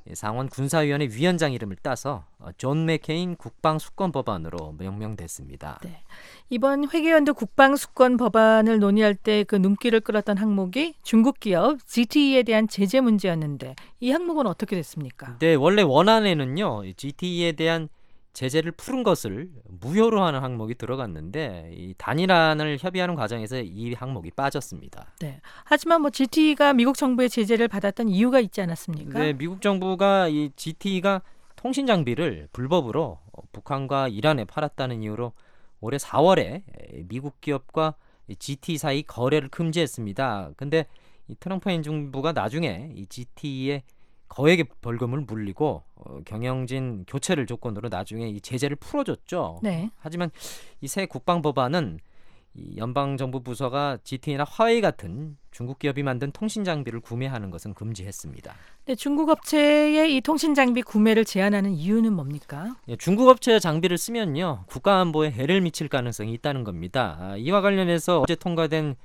상원 군사위원회 위원장 이름을 따서 존 맥케인 국방수권법안으로 명명됐습니다. 네. 이번 회계연도 국방수권 법안을 논의할 때 그 눈길을 끌었던 항목이 중국 기업 ZTE에 대한 제재 문제였는데 이 항목은 어떻게 됐습니까? 네, 원래 원안에는요, ZTE에 대한 제재를 푸는 것을 무효로 하는 항목이 들어갔는데 이 단일안을 협의하는 과정에서 이 항목이 빠졌습니다. 네. 하지만 뭐 ZTE가 미국 정부의 제재를 받았던 이유가 있지 않았습니까? 네, 미국 정부가 이 ZTE가 통신 장비를 불법으로 북한과 이란에 팔았다는 이유로 올해 4월에 미국 기업과 ZTE 사이 거래를 금지했습니다. 근데 이 트럼프 행정부가 나중에 이 ZTE에 거액의 벌금을 물리고 경영진 교체를 조건으로 나중에 이 제재를 풀어줬죠. 네. 하지만 이 새 국방법안은 이 연방정부 부서가 ZTE나 화웨이 같은 중국 기업이 만든 통신 장비를 구매하는 것은 금지했습니다. 네, 중국 업체의 이 통신 장비 구매를 제한하는 이유는 뭡니까? 예, 중국 업체의 장비를 쓰면요 국가 안보에 해를 미칠 가능성이 있다는 겁니다. 이와 관련해서 어제 통과된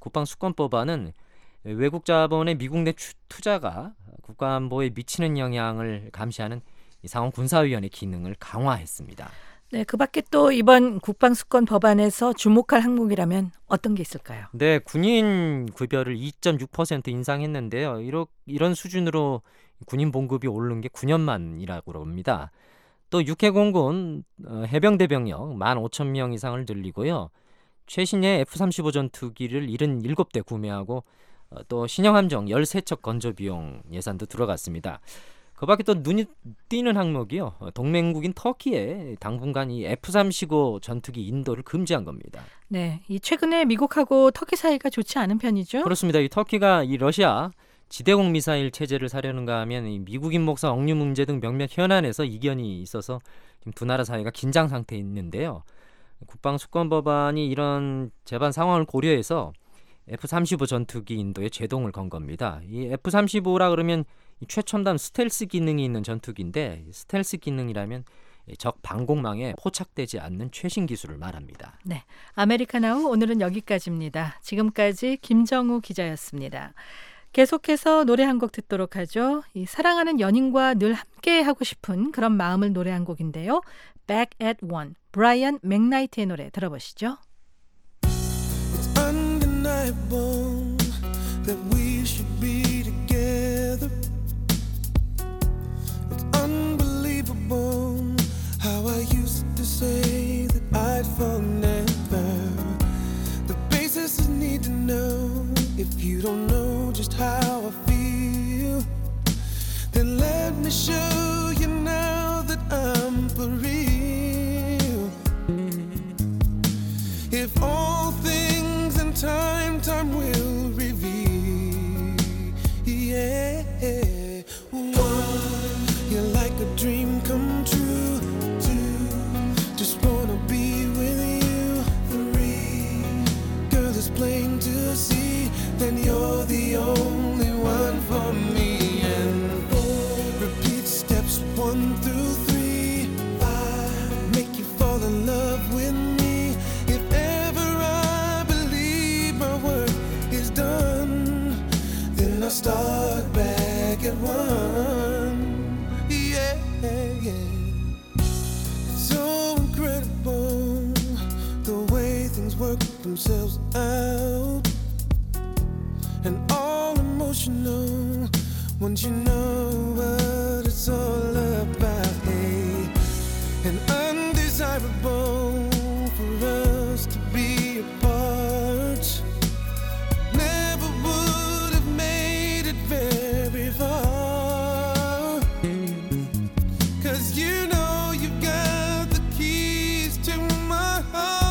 국방수권법안은 외국 자본의 미국 내 투자가 국가 안보에 미치는 영향을 감시하는 이 상원 군사위원회 기능을 강화했습니다. 네, 그 밖에 또 이번 국방수권 법안에서 주목할 항목이라면 어떤 게 있을까요? 네, 군인 급여를 2.6% 인상했는데요. 이런 수준으로 군인 봉급이 오른 게 9년 만이라고 합니다. 또 육해공군 해병대 병력 15,000명 이상을 늘리고요. 최신의 F-35 전투기를 77대 구매하고 또 신형 함정 13척 건조 비용 예산도 들어갔습니다. 그 밖에 또 눈이 띄는 항목이요. 동맹국인 터키에 당분간 이 F-35 전투기 인도를 금지한 겁니다. 네, 이 최근에 미국하고 터키 사이가 좋지 않은 편이죠? 그렇습니다. 이 터키가 이 러시아 지대공 미사일 체제를 사려는가 하면 이 미국인 목사 억류 문제 등 몇몇 현안에서 이견이 있어서 지금 두 나라 사이가 긴장 상태에 있는데요. 국방수권법안이 이런 재반 상황을 고려해서 F-35 전투기 인도에 제동을 건 겁니다. 이 F-35라 그러면 이 최첨단 스텔스 기능이 있는 전투기인데 스텔스 기능이라면 적 방공망에 포착되지 않는 최신 기술을 말합니다. 네, 아메리카나우 오늘은 여기까지입니다. 지금까지 김정우 기자였습니다. 계속해서 노래 한 곡 듣도록 하죠. 이 사랑하는 연인과 늘 함께 하고 싶은 그런 마음을 노래한 곡인데요. Back at One, 브라이언 맥나이트의 노래 들어보시죠. It's undeniable that we should be together. It's unbelievable how I used to say that I'd fall never. The basis is need to know. If you don't know just how I feel, then let me show you now that I'm for real. If all things in time will reveal. Yeah, one, you're like a dream come true. Two, just wanna be with you. Three, girl, it's plain to see. Then you're the only one for me. And four, repeat steps 1 through 3. 5, make you fall in love with me. If ever I believe my work is done, then I'll start back at 1. Yeah, yeah. It's so incredible the way things work themselves out. And all emotional once you know what it's all about. Hey, and undesirable for us to be apart. Never would have made it very far. 'Cause you know you've got the keys to my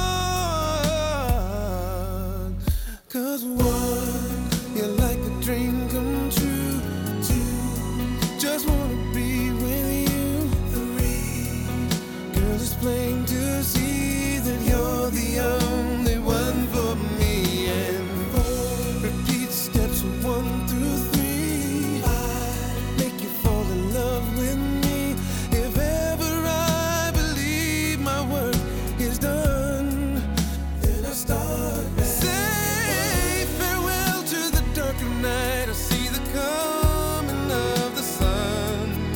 heart. 'Cause one, you're like a dream come true. Two, just wanna be with you. Three, girl, it's plain to see that you're the only one for me. And four, repeat steps 1 through 3. 5, make you fall in love with me. If ever I believe my work is done, then I start back. Say farewell to the dark of night. I see the coming of the sun.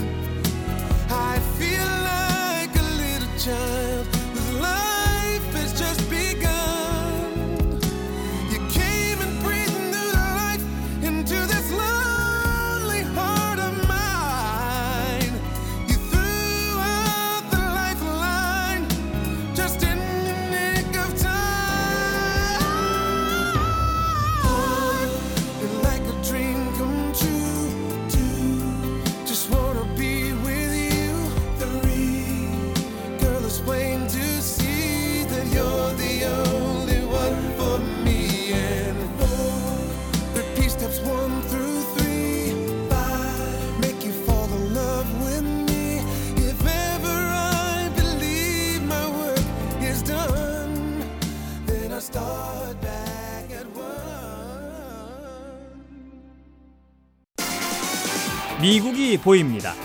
미국이 보입니다.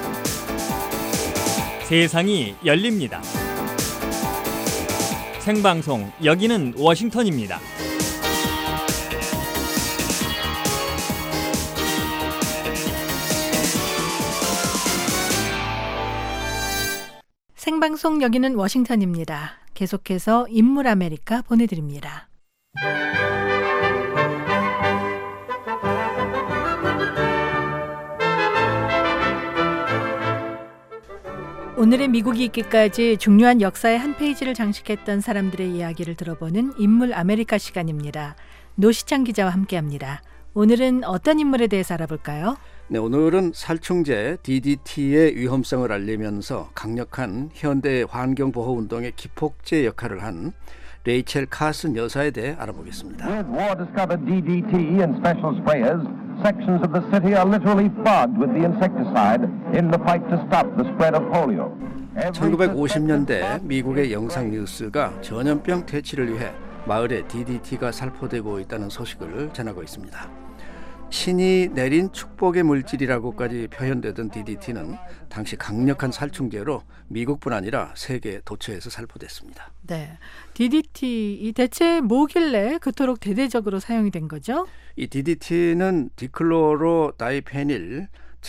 세상이 열립니다. 생방송 여기는 워싱턴입니다. 생방송 여기는 워싱턴입니다. 계속해서 인물 아메리카 보내드립니다. 오늘의 미국이 있기까지 중요한 역사의 한 페이지를 장식했던 사람들의 이야기를 들어보는 인물 아메리카 시간입니다. 노시창 기자와 함께합니다. 오늘은 어떤 인물에 대해서 알아볼까요? 네, 오늘은 살충제 DDT의 위험성을 알리면서 강력한 현대 환경보호운동의 기폭제 역할을 한 레이첼 카슨 여사에 대해 알아보겠습니다. With war-discovered DDT and special sprayers, sections of the city are literally fogged with the insecticide in the fight to stop the spread of polio. 1950년대 미국의 영상 뉴스가 전염병 퇴치를 위해 마을에 DDT가 살포되고 있다는 소식을 전하고 있습니다. 신이 내린 축복의 물질이라고까지 표현되던 DDT는 당시 강력한 살충제로 미국뿐 아니라 세계 도처에서 살포됐습니다. 네, DDT 이 대체 뭐길래 그토록 대대적으로 사용이 된 거죠? 이 DDT는 디클로로 다이페닐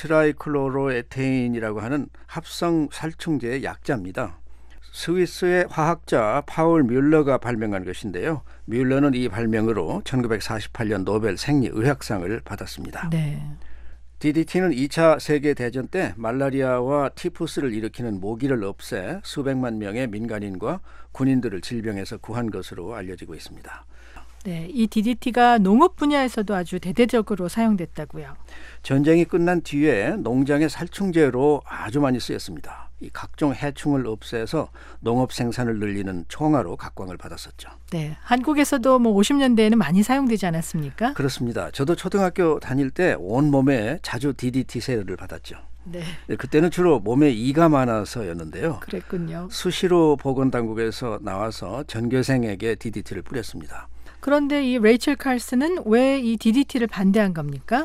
트라이클로로에테인이라고 하는 합성 살충제의 약자입니다. 스위스의 화학자 파울 뮬러가 발명한 것인데요. 뮬러는 이 발명으로 1948년 노벨 생리의학상을 받았습니다. 네. DDT는 2차 세계대전 때 말라리아와 티푸스를 일으키는 모기를 없애 수백만 명의 민간인과 군인들을 질병에서 구한 것으로 알려지고 있습니다. 네, 이 DDT가 농업 분야에서도 아주 대대적으로 사용됐다고요. 전쟁이 끝난 뒤에 농장의 살충제로 아주 많이 쓰였습니다. 이 각종 해충을 없애서 농업 생산을 늘리는 총화로 각광을 받았었죠. 네, 한국에서도 50년대에는 많이 사용되지 않았습니까? 그렇습니다. 저도 초등학교 다닐 때 온몸에 자주 DDT 세례를 받았죠. 네. 그때는 주로 몸에 이가 많아서였는데요. 그랬군요. 수시로 보건당국에서 나와서 전교생에게 DDT를 뿌렸습니다. 그런데 이 레이첼 칼슨은 왜 이 DDT를 반대한 겁니까?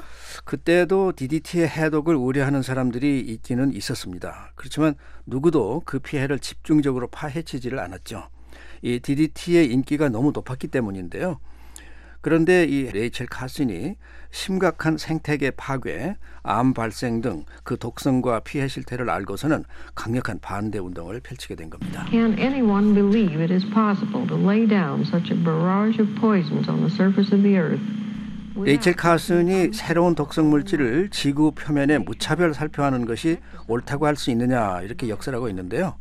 그때도 DDT의 해독을 우려하는 사람들이 있기는 있었습니다. 그렇지만 누구도 그 피해를 집중적으로 파헤치지를 않았죠. 이 DDT의 인기가 너무 높았기 때문인데요. 그런데 이 레이첼 카슨이 심각한 생태계 파괴, 암 발생 등 그 독성과 피해 실태를 알고서는 강력한 반대 운동을 펼치게 된 겁니다. Can anyone believe it is possible to lay down such a barrage of poisons on the surface of the earth? 레이첼 카슨이 새로운 독성 물질을 지구 표면에 무차별 살포하는 것이 옳다고 할 수 있느냐 이렇게 역설하고 있는데요.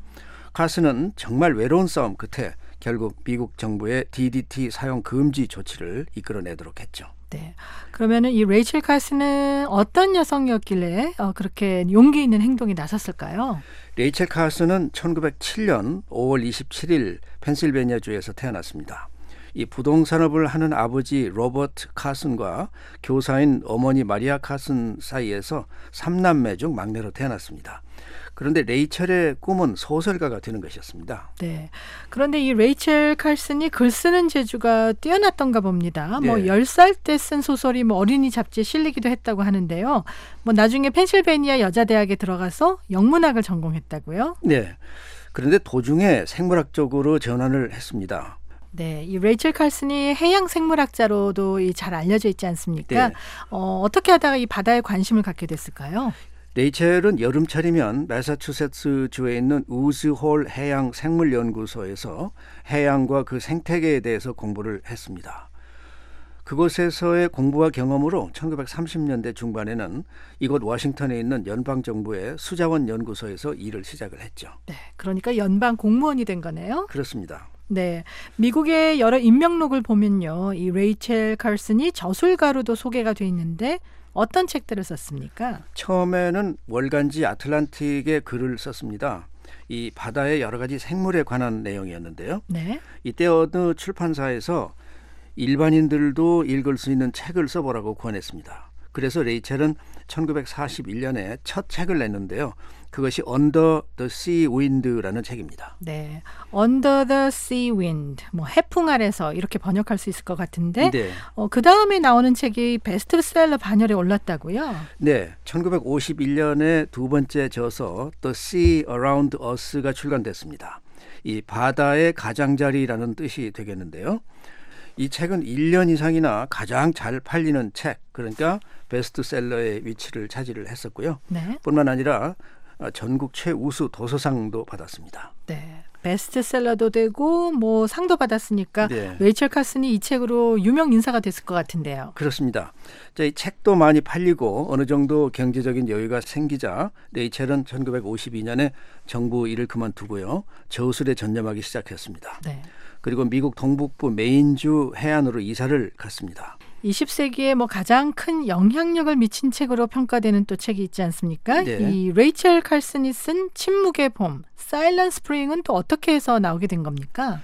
카슨은 정말 외로운 싸움 끝에 결국 미국 정부의 DDT 사용 금지 조치를 이끌어내도록 했죠. 네. 그러면은 이 레이첼 카슨은 어떤 여성이었길래 그렇게 용기 있는 행동에 나섰을까요? 레이첼 카슨은 1907년 5월 27일 펜실베니아주에서 태어났습니다. 이 부동산업을 하는 아버지 로버트 카슨과 교사인 어머니 마리아 카슨 사이에서 3남매 중 막내로 태어났습니다. 그런데 레이첼의 꿈은 소설가가 되는 것이었습니다. 네. 그런데 이 레이첼 칼슨이 글 쓰는 재주가 뛰어났던가 봅니다. 네. 10살 때 쓴 소설이 어린이 잡지에 실리기도 했다고 하는데요. 나중에 펜실베니아 여자대학에 들어가서 영문학을 전공했다고요? 네. 그런데 도중에 생물학 쪽으로 전환을 했습니다. 네, 이 레이첼 칼슨이 해양 생물학자로도 잘 알려져 있지 않습니까? 네. 어떻게 하다가 이 바다에 관심을 갖게 됐을까요? 레이첼은 여름철이면 매사추세츠 주에 있는 우즈홀 해양 생물연구소에서 해양과 그 생태계에 대해서 공부를 했습니다. 그곳에서의 공부와 경험으로 1930년대 중반에는 이곳 워싱턴에 있는 연방정부의 수자원 연구소에서 일을 시작을 했죠. 네, 그러니까 연방 공무원이 된 거네요. 그렇습니다. 네, 미국의 여러 인명록을 보면요, 이 레이첼 칼슨이 저술가로도 소개가 돼 있는데 어떤 책들을 썼습니까? 처음에는 월간지 아틀란틱에 글을 썼습니다. 이 바다의 여러 가지 생물에 관한 내용이었는데요. 네. 이때 어느 출판사에서 일반인들도 읽을 수 있는 책을 써보라고 권했습니다. 그래서 레이첼은 1941년에 첫 책을 냈는데요. 그것이 Under the Sea Wind라는 책입니다. 네, Under the Sea Wind, 뭐 해풍 아래서 이렇게 번역할 수 있을 것 같은데 네. 그 다음에 나오는 책이 베스트셀러 반열에 올랐다고요? 네, 1951년에 두 번째 저서 The Sea Around Us가 출간됐습니다. 이 바다의 가장자리라는 뜻이 되겠는데요. 이 책은 1년 이상이나 가장 잘 팔리는 책, 그러니까 베스트셀러의 위치를 차지를 했었고요. 네. 뿐만 아니라 전국 최우수 도서상도 받았습니다. 네, 베스트셀러도 되고 뭐 상도 받았으니까 네. 레이첼 칼슨이 이 책으로 유명 인사가 됐을 것 같은데요. 그렇습니다. 이 책도 많이 팔리고 어느 정도 경제적인 여유가 생기자 레이첼은 1952년에 정부 일을 그만두고요. 저술에 전념하기 시작했습니다. 네. 그리고 미국 동북부 메인주 해안으로 이사를 갔습니다. 20세기에 뭐 가장 큰 영향력을 미친 책으로 평가되는 또 책이 있지 않습니까? 네. 이 레이첼 칼슨이 쓴 침묵의 봄, 사일런트 스프링은 또 어떻게 해서 나오게 된 겁니까?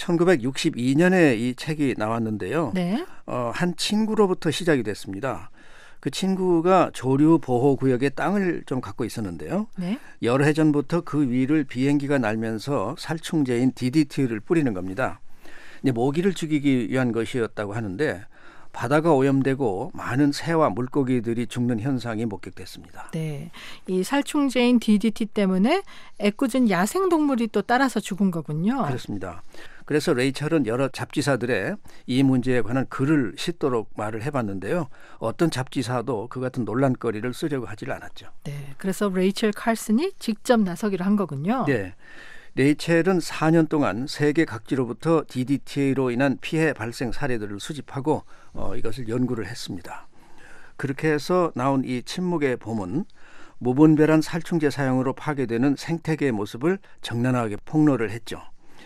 1962년에 이 책이 나왔는데요. 네. 한 친구로부터 시작이 됐습니다. 그 친구가 조류 보호 구역에 땅을 좀 갖고 있었는데요. 네. 여러 해 전부터 그 위를 비행기가 날면서 살충제인 DDT를 뿌리는 겁니다. 모기를 죽이기 위한 것이었다고 하는데 바다가 오염되고 많은 새와 물고기들이 죽는 현상이 목격됐습니다. 네, 이 살충제인 DDT 때문에 애꿎은 야생동물이 또 따라서 죽은 거군요. 그렇습니다. 그래서 레이첼은 여러 잡지사들의 이 문제에 관한 글을 싣도록 말을 해봤는데요. 어떤 잡지사도 그 같은 논란거리를 쓰려고 하질 않았죠. 네, 그래서 레이첼 칼슨이 직접 나서기로 한 거군요. 네. 레이첼은 4년 동안 세계 각지로부터 DDT로 인한 피해 발생 사례들을 수집하고 이것을 연구를 했습니다. 그렇게 해서 나온 이 침묵의 봄은 무분별한 살충제 사용으로 파괴되는 생태계의 모습을 적나라하게 폭로를 했죠.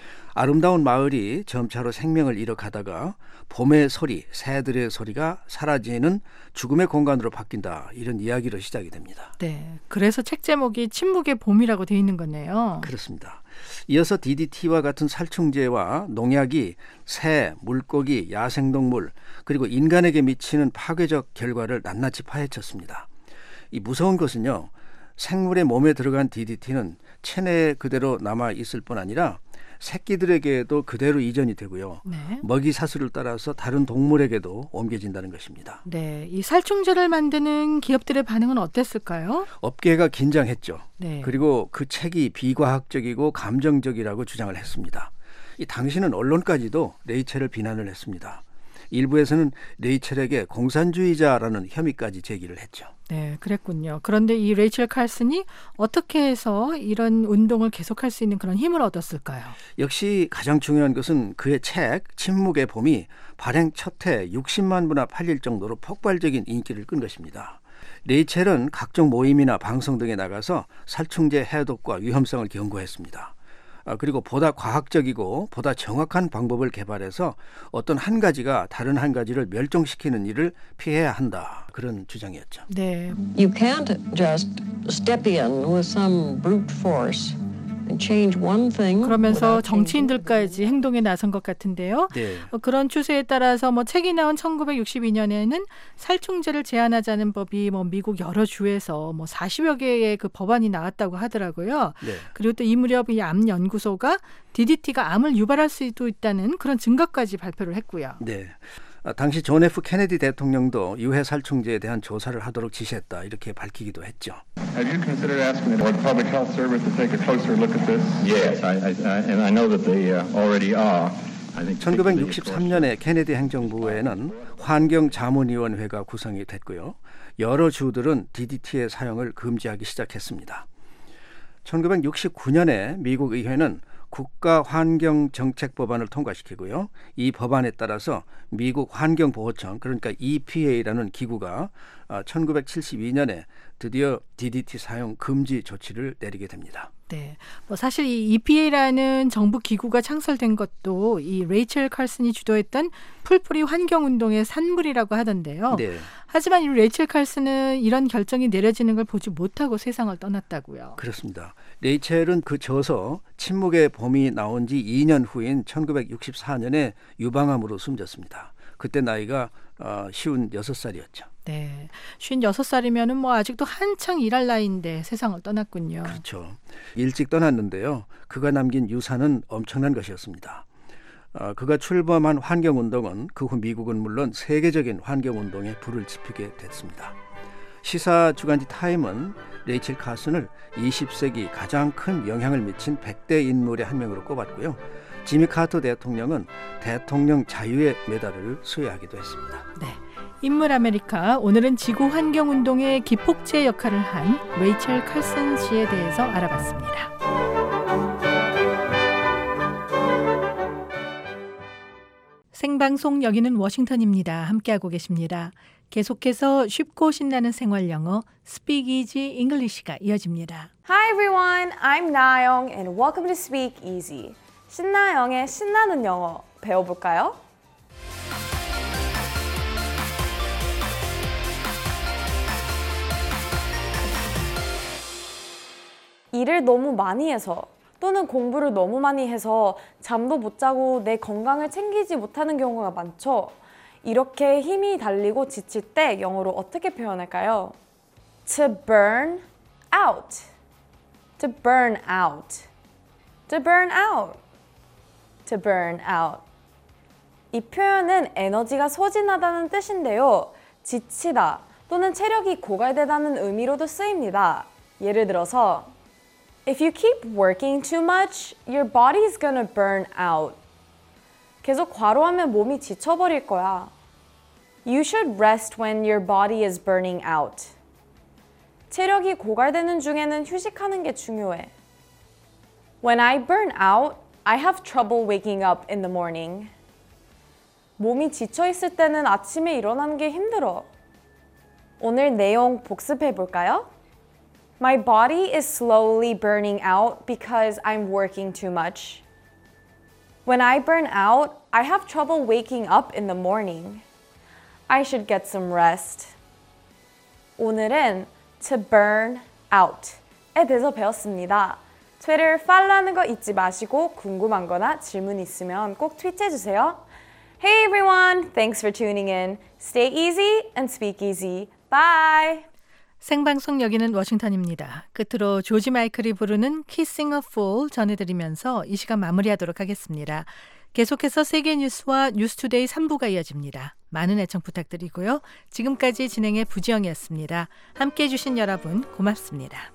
아름다운 마을이 점차로 생명을 잃어가다가 봄의 소리, 새들의 소리가 사라지는 죽음의 공간으로 바뀐다. 이런 이야기로 시작이 됩니다. 네, 그래서 책 제목이 침묵의 봄이라고 돼 있는 거네요. 그렇습니다. 이어서 DDT와 같은 살충제와 농약이 새, 물고기, 야생동물 그리고 인간에게 미치는 파괴적 결과를 낱낱이 파헤쳤습니다. 이 무서운 것은요. 생물의 몸에 들어간 DDT는 체내에 그대로 남아있을 뿐 아니라 새끼들에게도 그대로 이전이 되고요. 네. 먹이 사슬을 따라서 다른 동물에게도 옮겨진다는 것입니다. 네, 이 살충제를 만드는 기업들의 반응은 어땠을까요? 업계가 긴장했죠. 네. 그리고 그 책이 비과학적이고 감정적이라고 주장을 했습니다. 이 당시는 언론까지도 레이첼을 비난을 했습니다. 일부에서는 레이첼에게 공산주의자라는 혐의까지 제기를 했죠. 네, 그랬군요. 그런데 이 레이첼 칼슨이 어떻게 해서 이런 운동을 계속할 수 있는 그런 힘을 얻었을까요? 역시 가장 중요한 것은 그의 책 침묵의 봄이 발행 첫 해 60만 부나 팔릴 정도로 폭발적인 인기를 끈 것입니다. 레이첼은 각종 모임이나 방송 등에 나가서 살충제 해독과 위험성을 경고했습니다. 그리고 보다 과학적이고 보다 정확한 방법을 개발해서 어떤 한 가지가 다른 한 가지를 멸종시키는 일을 피해야 한다. 그런 주장이었죠. 네. You can't just step in with some brute force and change one thing. 그러면서 정치인들까지 행동에 나선 것 같은데요. 네. 그런 추세에 따라서 뭐 책이 나온 1962년에는 살충제를 제한하자는 법이 뭐 미국 여러 주에서 뭐 40여 개의 그 법안이 나왔다고 하더라고요. 네. 그리고 또 이 무렵 이 암 연구소가 DDT가 암을 유발할 수도 있다는 그런 증거까지 발표를 했고요. 네. 당시 존 F 케네디 대통령도 유해 살충제에 대한 조사를 하도록 지시했다. 이렇게 밝히기도 했죠. Have you considered asking the Public Health Service to take a closer look at this? Yes, and I know that they already are. 1963년에 케네디 행정부에는 환경자문위원회가 구성이 됐고요. 여러 주들은 DDT의 사용을 금지하기 시작했습니다. 1969년에 미국 의회는 국가환경정책법안을 통과시키고요. 이 법안에 따라서 미국 환경보호청, 그러니까 EPA라는 기구가 1972년에 드디어 DDT 사용 금지 조치를 내리게 됩니다. 네, 뭐 사실 이 EPA라는 정부 기구가 창설된 것도 이 레이첼 칼슨이 주도했던 풀뿌리 환경운동의 산물이라고 하던데요. 네. 하지만 이 레이첼 칼슨은 이런 결정이 내려지는 걸 보지 못하고 세상을 떠났다고요. 그렇습니다. 레이첼은 그 저서 침묵의 봄이 나온 지 2년 후인 1964년에 유방암으로 숨졌습니다. 그때 나이가 56살이었죠. 네, 56살이면은 뭐 아직도 한창 일할 나이인데 세상을 떠났군요. 그렇죠. 일찍 떠났는데요. 그가 남긴 유산은 엄청난 것이었습니다. 그가 출범한 환경운동은 그 후 미국은 물론 세계적인 환경운동에 불을 지피게 됐습니다. 시사 주간지 타임은 레이첼 카슨을 20세기 가장 큰 영향을 미친 100대 인물의 한 명으로 꼽았고요. 지미 카터 대통령은 대통령 자유의 메달을 수여하기도 했습니다. 네, 인물 아메리카, 오늘은 지구환경운동의 기폭제 역할을 한 레이첼 칼슨 씨에 대해서 알아봤습니다. 생방송 여기는 워싱턴입니다. 함께하고 계십니다. 계속해서 쉽고 신나는 생활 영어 Speak Easy English가 이어집니다. Hi everyone, I'm 나영 and welcome to Speak Easy. 신나영의 신나는 영어 배워볼까요? 일을 너무 많이 해서 또는 공부를 너무 많이 해서 잠도 못 자고 내 건강을 챙기지 못하는 경우가 많죠. 이렇게 힘이 달리고 지칠 때 영어로 어떻게 표현할까요? To burn out. To burn out. To burn out. To burn out. 이 표현은 에너지가 소진하다는 뜻인데요. 지치다 또는 체력이 고갈되다는 의미로도 쓰입니다. 예를 들어서 If you keep working too much, your body's gonna burn out. 계속 과로하면 몸이 지쳐버릴 거야. You should rest when your body is burning out. 체력이 고갈되는 중에는 휴식하는 게 중요해. When I burn out, I have trouble waking up in the morning. 몸이 지쳐있을 때는 아침에 일어나는 게 힘들어. 오늘 내용 복습해 볼까요? My body is slowly burning out because I'm working too much. When I burn out, I have trouble waking up in the morning. I should get some rest. 오늘은 to burn out에 대해서 배웠습니다. 트위터 팔로우하는 거 잊지 마시고 궁금한 거나 질문 있으면 꼭 트윗해 주세요. Hey everyone, thanks for tuning in. Stay easy and speak easy. Bye! 생방송 여기는 워싱턴입니다. 끝으로 조지 마이클이 부르는 Kissing a Fool 전해드리면서 이 시간 마무리하도록 하겠습니다. 계속해서 세계 뉴스와 뉴스투데이 3부가 이어집니다. 많은 애청 부탁드리고요. 지금까지 진행의 부지영이었습니다. 함께해 주신 여러분 고맙습니다.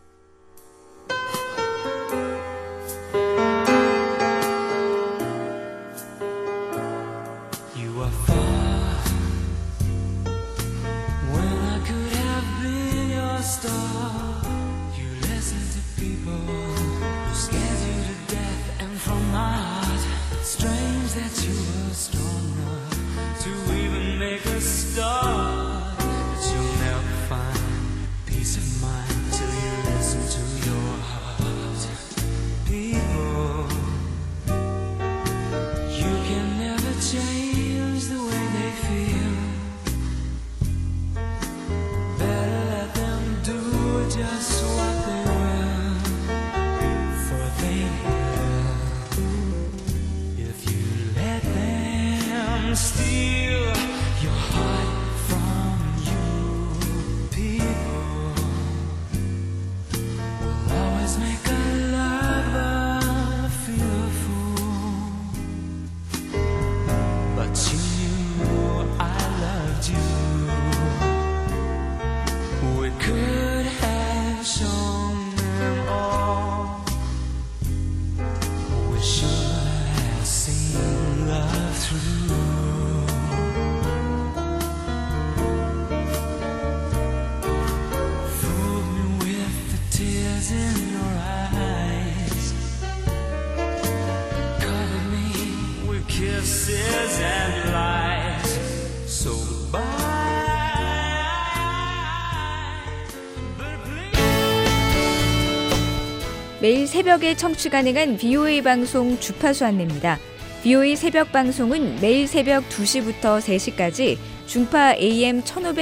매일 새벽에 청취 가능한 VOA 방송 주파수 안내입니다. VOA 새벽 방송은 매일 새벽 2시부터 3시까지 중파 AM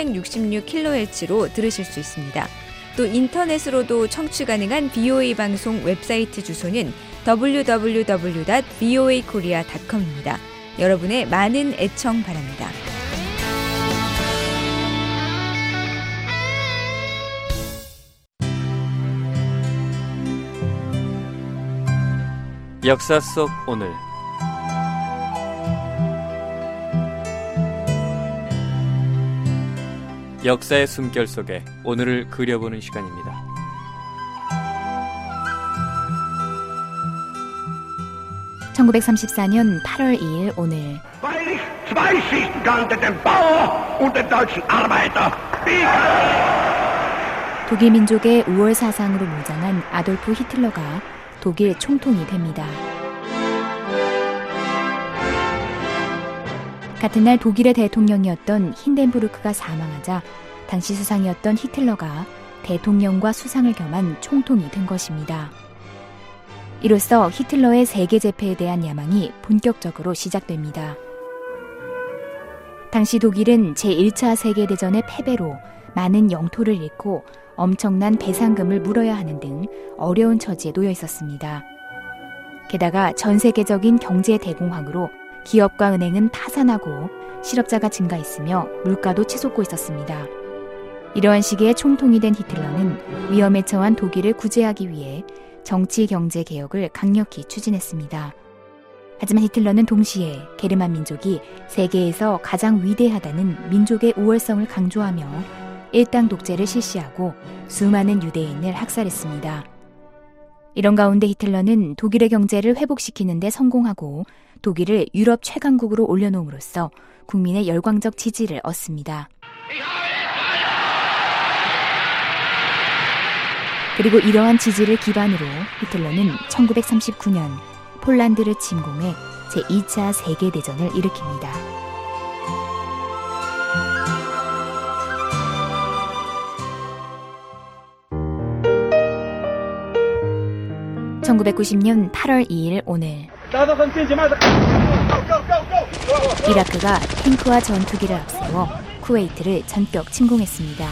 1566kHz로 들으실 수 있습니다. 또 인터넷으로도 청취 가능한 VOA 방송 웹사이트 주소는 www.voakorea.com입니다. 여러분의 많은 애청 바랍니다. 역사 속 오늘. 역사의 숨결 속에 오늘을 그려보는 시간입니다. (1934년 8월 2일) 오늘 독일 민족의 우월 사상으로 무장한 아돌프 히틀러가 독일 총통이 됩니다. 같은 날 독일의 대통령이었던 힌덴부르크가 사망하자 당시 수상이었던 히틀러가 대통령과 수상을 겸한 총통이 된 것입니다. 이로써 히틀러의 세계 제패에 대한 야망이 본격적으로 시작됩니다. 당시 독일은 제1차 세계대전의 패배로 많은 영토를 잃고 엄청난 배상금을 물어야 하는 등 어려운 처지에 놓여 있었습니다. 게다가 전 세계적인 경제 대공황으로 기업과 은행은 파산하고 실업자가 증가했으며 물가도 치솟고 있었습니다. 이러한 시기에 총통이 된 히틀러는 위험에 처한 독일을 구제하기 위해 정치 경제 개혁을 강력히 추진했습니다. 하지만 히틀러는 동시에 게르만 민족이 세계에서 가장 위대하다는 민족의 우월성을 강조하며 일당 독재를 실시하고 수많은 유대인을 학살했습니다. 이런 가운데 히틀러는 독일의 경제를 회복시키는 데 성공하고 독일을 유럽 최강국으로 올려놓음으로써 국민의 열광적 지지를 얻습니다. 그리고 이러한 지지를 기반으로 히틀러는 1939년 폴란드를 침공해 제2차 세계대전을 일으킵니다. (1990년 8월 2일) 오늘 이라크가 탱크와 전투기를 앞세워 쿠웨이트를 전격 침공했습니다.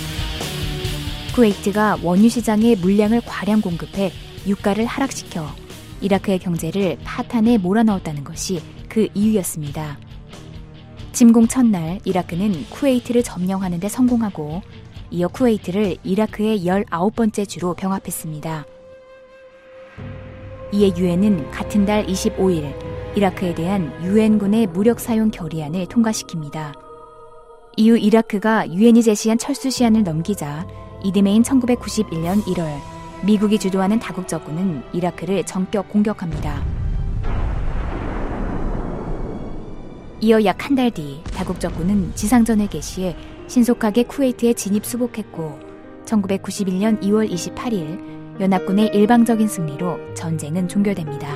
쿠웨이트가 원유 시장에 물량을 과량 공급해 유가를 하락시켜 이라크의 경제를 파탄에 몰아넣었다는 것이 그 이유였습니다. 침공 첫날 이라크는 쿠웨이트를 점령하는 데 성공하고 이어 쿠웨이트를 이라크의 19번째 주로 병합했습니다. 이에 유엔은 같은 달 25일 이라크에 대한 유엔군의 무력 사용 결의안을 통과시킵니다. 이후 이라크가 유엔이 제시한 철수 시한을 넘기자 이듬해인 1991년 1월 미국이 주도하는 다국적군은 이라크를 전격 공격합니다. 이어 약 한 달 뒤 다국적군은 지상전을 개시해 신속하게 쿠웨이트에 진입 수복했고 1991년 2월 28일 연합군의 일방적인 승리로 전쟁은 종결됩니다.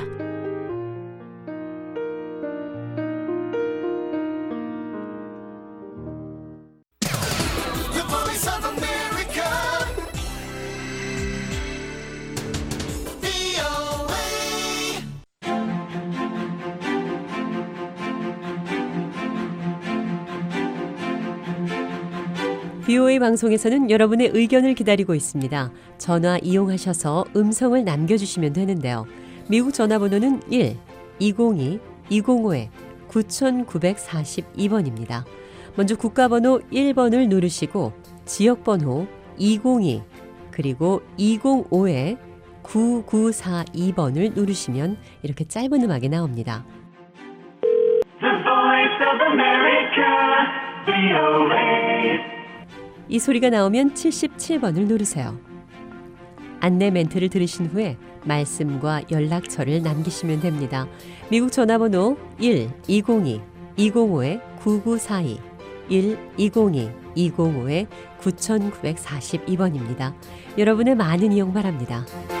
VOA 방송에서는 여러분의 의견을 기다리고 있습니다. 전화 이용하셔서 음성을 남겨주시면 되는데요. 미국 전화번호는 1-202-205-9942번입니다. 먼저 국가번호 1번을 누르시고 지역번호 202 그리고 205-9942번을 누르시면 이렇게 짧은 음악이 나옵니다. The Voice of America, VOA. 이 소리가 나오면 77번을 누르세요. 안내 멘트를 들으신 후에 말씀과 연락처를 남기시면 됩니다. 미국 전화번호 1-202-205-9942 1-202-205-9942번입니다. 여러분의 많은 이용 바랍니다.